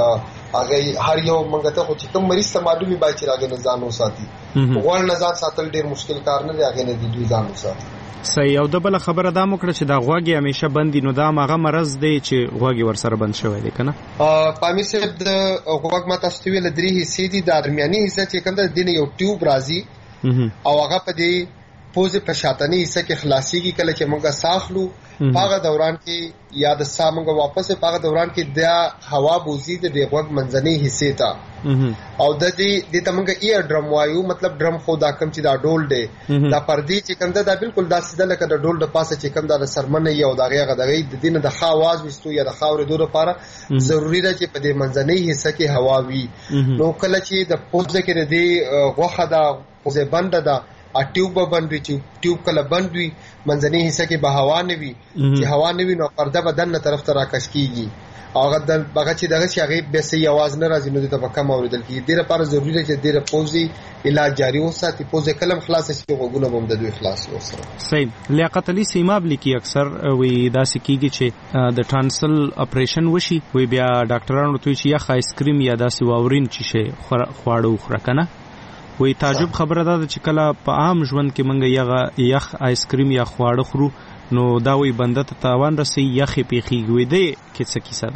هغه هر یو منګه ته چې کوم مریض ته معلومي بای چې راغی نه ځان وساتي. غوړ نه ځان ساتل ډیر مشکل کار نه دی هغه نه دی دوی ځان وساتي.
صحیح. او د بل خبره دا مکړه چې دا غوږی همیشه بندي نو دا هغه مرض دی چې غوږی ورسره بند شوی دی کنه.
پامیر صاحب د غوږ ما تاسو ته ویل درې حصے دي. د درمیاني حصہ چې کوم د دین یو ټیوب راځي او هغه په دې پوزه په شاتنی حصہ کې خلاصيږي کله چې موږ ساخلو هغه دوران کې یا د سامنګ واپس په هغه دوران کې د هوا بوزي د غوږ منځني حصے ته او د دې د تمنګ ایر ډرم وایو مطلب ډرم خو دا کم چې دا ډول دی دا پردي چې کوم دا بالکل دا سیده لکه د ډول د پاسه چې کوم دا سرمنه یو دغه غدغه د دینه د خا आवाज وستو یا د خاورې دوه لپاره ضروری ده چې په دې منځني حصہ کې هوا وي. نو کله چې د پوزه کې د غوخه دا پوزه بند ده ا ټیوب بند وي چې ټیوب کله بند وي منځني حصہ کې به هوا نه وي چې هوا نه وي نو پرده بدن طرف ته راکش کیږي هغه د هغه چې دغه شي هغه به سي आवाज نه راځي نو د کم اوریدل کیږي. ډیره لپاره ضروری ده چې ډیره پوزي علاج جاری وساتي پوزه کلم خلاص شي وګونه هم د دوی خلاص وسره.
صحیح. لیاقت علي سیماب لیکي اکثر وی دا سکیږي چې د ټانسل اپریشن وشي وی بیا ډاکټرانو ته چې یا آیس کریم یا داسې واورین چې شي خواړه خورا کنه. وی تعجب خبره ده چې کله په عام ژوند کې منګه یغه یخ آیس کریم یا خواړه خورو نو دا وی بنده ته تاوان رسي یخې پیخي وي دی کې څه کیسه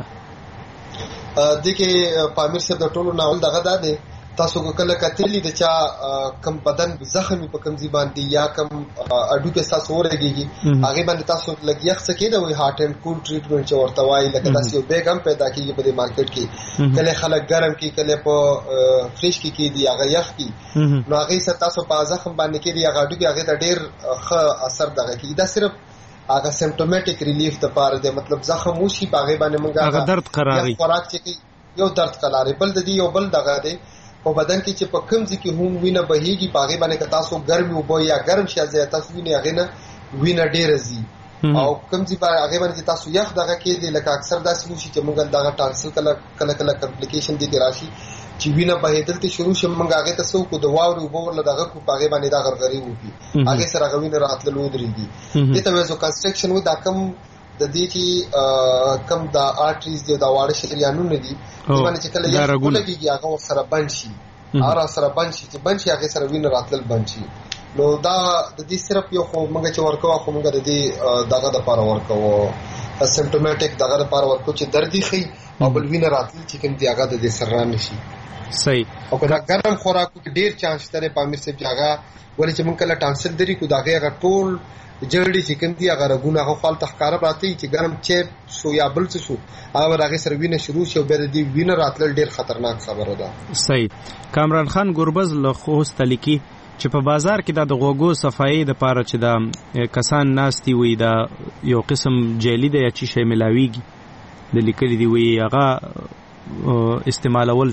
ده
د کې پامیر صاحب د ټولو ناول دغه ده تاسو کله کتلی د چا کم بدن زخمی په کم زبان دی یا کم اډو کې تاسو ورګيږي هغه باندې تاسو لګیخ سکے دا وی هارت اینڈ کول ټریټمنټ چې ورته وایي لکه تاسو بیګم پیدا کیږي په مارکیټ کې کله خلک ګرم کی کله په فریش کې کی دی هغه یخ کی نو هغه ست تاسو په زخم باندې کې دی هغه اډو کې هغه ډیر ښه اثر دغه کی دا صرف هغه سیمپټومټیک ریلیف ته پاره دی مطلب زخم وشي باغې باندې مونږه
هغه درد قراري
خوراک چې یو درد قراري بل د دې یو بل دغه دی په بدن کې چې په کوم ځکه هم وینه بهيږي باغې باندې که تاسو ګرمي وبو یا ګرم شي ځای تاسو وینه هغه نه وینه ډیر زی او کوم ځای هغه باندې تاسو یخ دغه کې دی لکه اکثر داسې وشي چې موږ دغه ټانسل کله کله کله کمپلیکیشن دي راشي چې وینه بهیدل ته شروع شي موږ هغه ته سو کو د واوري وبو ورل دغه کو باغې باندې دا غرغري وږي هغه سره غوینه راتلل ودرېږي دته وځو کنستراکشن و دا کم د دې چې کم د آرټریز دی دا واړه شریانونه دي باندې چې کله یو لګيږي هغه سره بند شي هغه سره بند شي چې بند شي هغه سره وینه راتلل بند شي نو دا د دې صرف یو خو موږ چې ورکو خو موږ د دې دغه د لپاره ورکو سیمپټومټیک دغه لپاره ورکو چې دردي خي او بل وینه راتل چې کوم دی هغه د دې سره نشي.
صحیح.
او کله ګرم خوراکو کې ډیر چانس ترې پامیر سي هغه ولې چې موږ کله ټانسل دري کو دغه هغه ټول جړډي چې کوم دی هغه رګونه هغه فال تخکار راته چې ګرم چې شو یا بل څه شو هغه هغه سره وینه شروع شو به د دې وینه راتل ډیر خطرناک خبره ده.
صحیح. کامران خان ګوربز له خوست لیکي چې په بازار کې د غوګو صفایي د پاره چې د کسان ناشتي وي دا یو قسم جیلی دی چې شی ملاويږي د لیکلي دی وي هغه استعمالول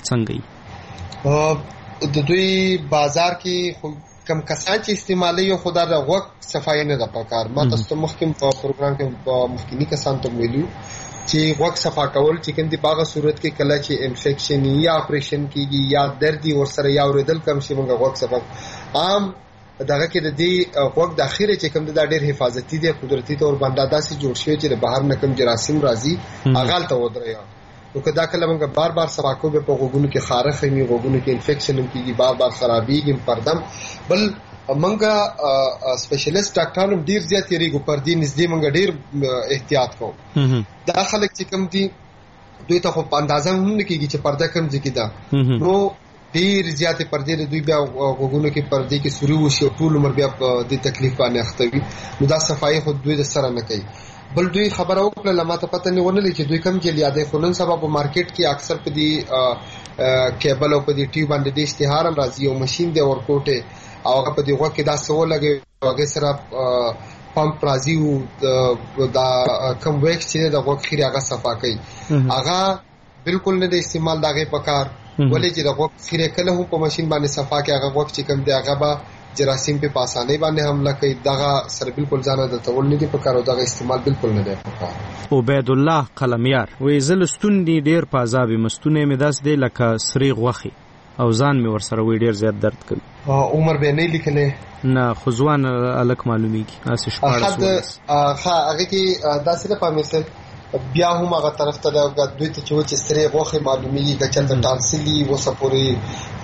څنګه
د دوی بازار کې کم کسان چې استعمالي یو خدای د غوګ صفایي نه د پکار ما تاسو مخکې په پروګرام کې مخکینی کسان ته ویلو چې غوږ صفا کول چې کوم دی باغه صورت کې کله چې انفیکشن یا اپریشن کیږي یا دردي ورسره یا ورېدل کم شي موږ غوږ صفا عام دغه کې د دې غوږ د اخیره چې کوم د ډېر حفاظتي دی قدرتي تور باندې داسې جوړ شوی چې بهر نه کوم جراثیم راځي اغال ته ودریا نو کدا کله موږ بار بار صفا کوو په غوږونو کې خارخ می غوږونو کې انفیکشن هم کیږي بار بار خرابېږي پردم بل منګه سپیشلیست ډاکټرانو ډیر زیات یریږي پر دې نږدې منګه ډیر احتیاط کوو دا خلک چې کوم دي دوی ته په اندازه هم نه کیږي چې پرده کم ځکه دا نو ډیر زیات پردې دوی بیا وګونو کې پردې کې سوري وشي ټول عمر بیا د تکلیف باندې اختوي نو دا صفایي خو دوی د سره نه کوي بل دوی خبره وکړه لمه ته پته نه ونلې چې دوی کم جل یادې خلن سبب په مارکیټ کې اکثر په دې کیبل او په دې ټي باندې د اشتهار هم راځي او ماشين دی ورکوټه او هغه په دې وخت کې دا سو لګي هغه سره پمپ راځي او دا کم ویکس چې د وخت خیر هغه صفا کوي هغه بالکل نه د استعمال دغه پکار ولې چې د وخت خیر کله هم په ماشين باندې صفا کوي هغه وخت چې کم دی هغه به جراثیم په پاسانه باندې حمله کوي دغه سره بالکل ځانه د تول نه دی پکار او دغه استعمال بالکل نه دی پکار.
عبید الله قلمیار وې زلستون دی ډیر پازابي مستونه مې داس دی لکه سری غوخي او ځان مې ورسره وې ډیر زیات درد کوي
عمر به نه لیکلې
نه خزوان الک معلومیږي اسې شپاره
ها هغه کې داسې په مثال بیا هم هغه طرف ته دوی ته چې سری غوخي معلومیږي چې د ټانسلی و سپوري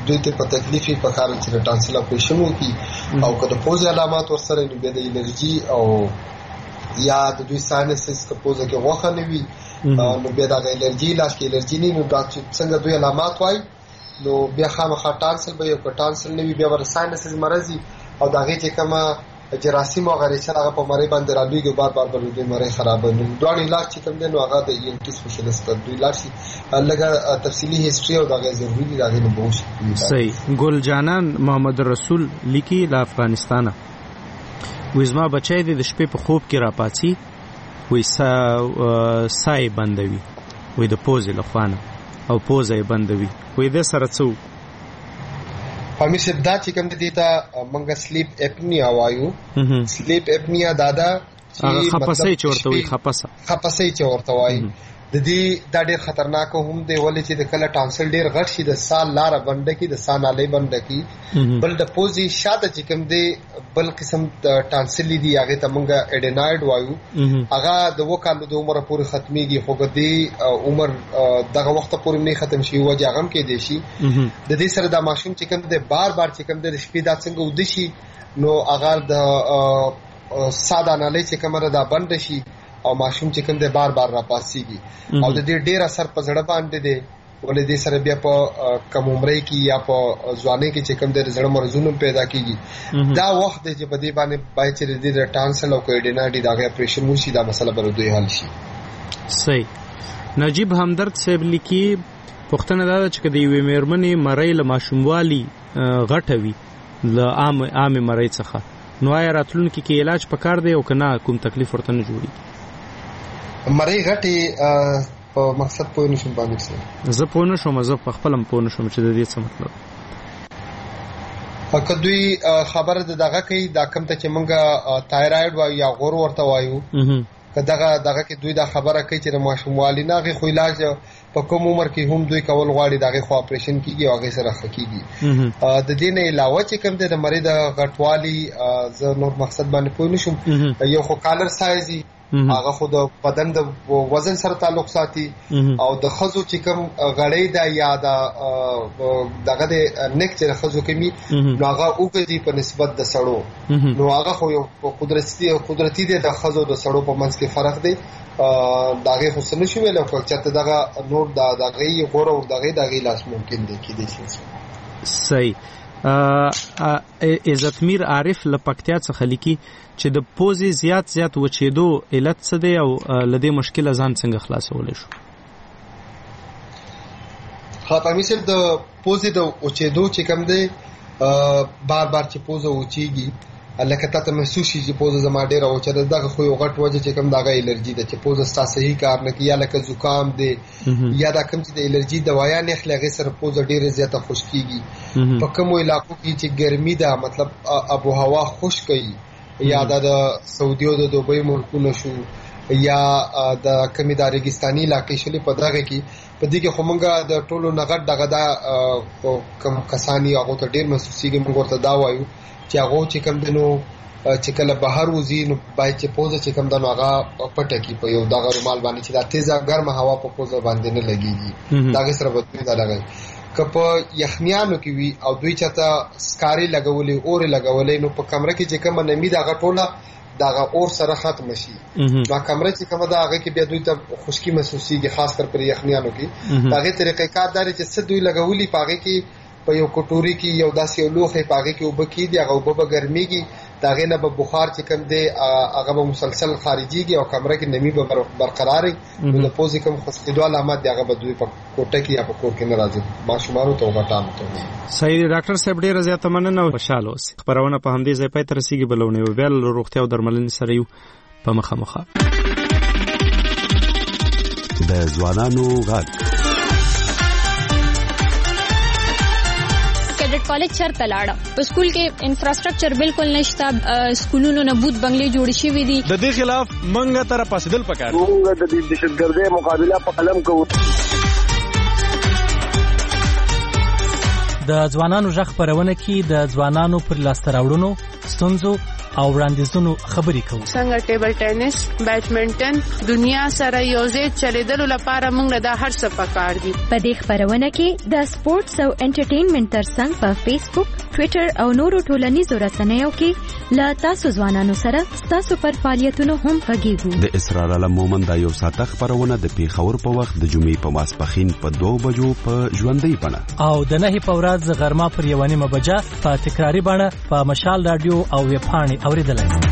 دوی ته په تکلیف په کار چې ټانسل اپریشن وکړي او که د پوزې علامات ورسره نو بیا د الرجي او یا د دوی ساینسز که پوزه کې غوښه نه وي نو بیا د الرجي علاج کې الرجي نه نو دا څنګه دوی علامات وایي نو بیا خامخا ټانسل به یو که ټانسل نه وي بیا ور ساینسز مرضی او دا غي چې کومه جراثیم او غیر چې هغه په مری باندې رالویږي بار بار بل دوی مری خراب نه دوه علاج چې کوم دی نو هغه د ای ان ټي سپیشلیست دوی علاج لږه تفصیلی هیستوري او دا غي ضروري دی دا غي نه بوش
صحیح ګل جانان محمد رسول لیکي له افغانستان وزما بچی د شپې په خوب کې راپاتې وې سا سای بندوي وې د پوزې لخوانه او پوزې بندوي وې د سره څو
پامیر صاحب دا چې کوم دي ته منګه سلیپ اپنیا وایو سلیپ اپنیا دادا
چې خپسې چورته وي خپسه
خپسې چورته وایي د دې دا ډېر خطرناک هم دی ولې چې د کله ټانسل ډېر غټ شي د سال لار بند کی د سان علي بند کی بل د پوزي شاده چې کوم دی بل قسم ټانسل دي هغه ته مونږه اډیناید وایو هغه د وکالو د عمر پورې ختميږي خو د عمر دغه وخت پورې نه ختم شي وجه غم کې دی شي د دې سره د ماشوم چې کوم دی بار بار چې کوم دی د شپې دا څنګه ودشي نو هغه د ساده نالي چې کومه دا بند شي او ماشوم چې کوم دی بار بار را پاسيږي او د دې ډېر اثر په زړه باندې دی ولې دې سره بیا په کم عمرۍ کې یا په ځوانۍ کې چې کوم دی زړه مرزونه پیدا کیږي دا وخت دی چې په دې باندې باید چې د ټانسل او کوډیناډي دغه اپریشن وشي دا مسله به دوی حل شي
صحیح نجیب همدرد صاحب لیکي پښتنه دا چې د یوې مېرمنې مړی له ماشوموالي غټوي له عام عام مړی څخه نو آیا راتلونکي کې علاج پکار دی او کنه کوم تکلیف ورته نه جوړي
مړی غټي په مقصد پوه نشم باندې څه
زه پوه نشم زه په خپلم پوه نشم چې د دې څه مطلب
که دوی خبره دغه کوي دا کم ته چې مونږه تایراید وایو یا غور ورته وایو که دغه دغه کې دوی دا خبره کوي چې د ماشوموالي نه غي خو علاج په کوم عمر کې هم دوی کول غواړي دغه خو اپریشن کیږي او هغه سره خکېږي د دې نه علاوه چې کوم د مریض غټوالي زه نور مقصد باندې پوه نشم یو خو کالر سایزي هغه خو د بدن د وزن سره تعلق ساتي او د خزو چې کوم غړې دا یا د دغه د نیک چې خزو کمی نو هغه اوګدي په نسبت د سړو نو هغه خو یو قدرتي قدرتي د خزو د سړو په منځ کې فرق دی داغه خو سن شو ویل او چې دغه نور د دغه غوړ او دغه دغه لاس ممکن دی کې دي
صحیح عزتمیر عارف لپکتیا څخه لیکي چې د پوزي زیات زیات وچېدو علت څه دی او لدې مشکل ځان څنګه خلاصول شو
خاطر مثل د پوزي د وچېدو چې کوم دی بار بار چې پوزه وچېږي لکه تاسو محسوس شي چې پوزه زما ډیره وچه دغه خو یو غټ وجه چې کوم دغه الرجی ده چې پوزه ستاسو صحیح کار نه کوي یا لکه زکام دی یا دا کوم چې د الرجی دوايا نه خلګي سره پوزه ډیره زیاته خشکیږي په کوم علاقو کې چې ګرمي ده مطلب ابو هوا خشک وي یا د سعودي او د دوبۍ ملکونو شو یا د کمی د ریګستاني علاقې شلې په دغه کې په دې کې خمنګا د ټولو نغټ دغه دا کم کسانی هغه ته ډیر محسوسيږي موږ ورته دا وایو چې هغه چې کوم دنو چې کله بهر وزي نو باید چې پوزه چې کوم دنو هغه پټه کی په یو دغه رومال باندې چې دا تیزه ګرمه هوا په پوزه باندې نه لګيږي داګه سره بدلی دا لګي کپ یخنیانو کې وی او دوی چاته سکاري لګولې اور لګولې نو په کمره کې چې کوم نمی دغه ټوله دغه اور سره ختم شي دا کمره چې کومه دا هغه کې بیا دوی ته خشکی محسوسيږي خاص کر پر یخنیانو کې دغه طریقې کار داري چې څه دوی لګولې پاګه کې په یو کوټوري کې یو داسې یو لوخه پاګه کې وبکې دی هغه وبب ګرميږي داغه نه به بخار چې کوم دی هغه به مسلسل خارجيږي او کمره کې نمی به برقراري نو د پوزي کوم خصکېدو علامات دی هغه به دوی په کوټه کې یا په کور کې ناراضي ماشومان ته وغټام ته
صحیح ډاکټر صاحب ډیره زیاته مننه او خوشاله اوسئ خبرونه په همدې ځای پای تر رسیدي بلونه او بل روغتیا او درملنې سره یو په مخه مخه
د ځوانانو غږ
کالج چرته لاړه په سکول کې انفراستراکچر بالکل نشته سکولونو نه بوت بنگلې جوړ شوې دي
د دې خلاف منګه تر پاسدل پکار
موږ د دهشتګردۍ مقابله په قلم کوو
د ځوانانو ژغ خبرونه کې د ځوانانو پر لاسته راوړنو ستونزو او وړاندیزونو خبرې کوو.
څنګه ټیبل ټینس، بیډمنټن دنیا سره یوځای چلیدلو لپاره موږ دا هر څه پکار دي.
په دې خبرونه کې د سپورتس او انټرټینمنټ ترڅنګ په فیسبوک، ټوئیټر او نورو ټولنیزو رسنیو کې لا تاسو ځوانانو سره تاسو پر فعالیتونو هم غږیږو.
د اسرار علم مومن دا یو ساعته خبرونه د پیښور په وخت د جمعې په ماسپښین په دوه بجو په ژوندۍ بڼه
او د نهي په ورځ غرمه پر یوه نیمه بجه په تکراري بڼه په مشال رادیو او ویب پاڼې اورېدلای.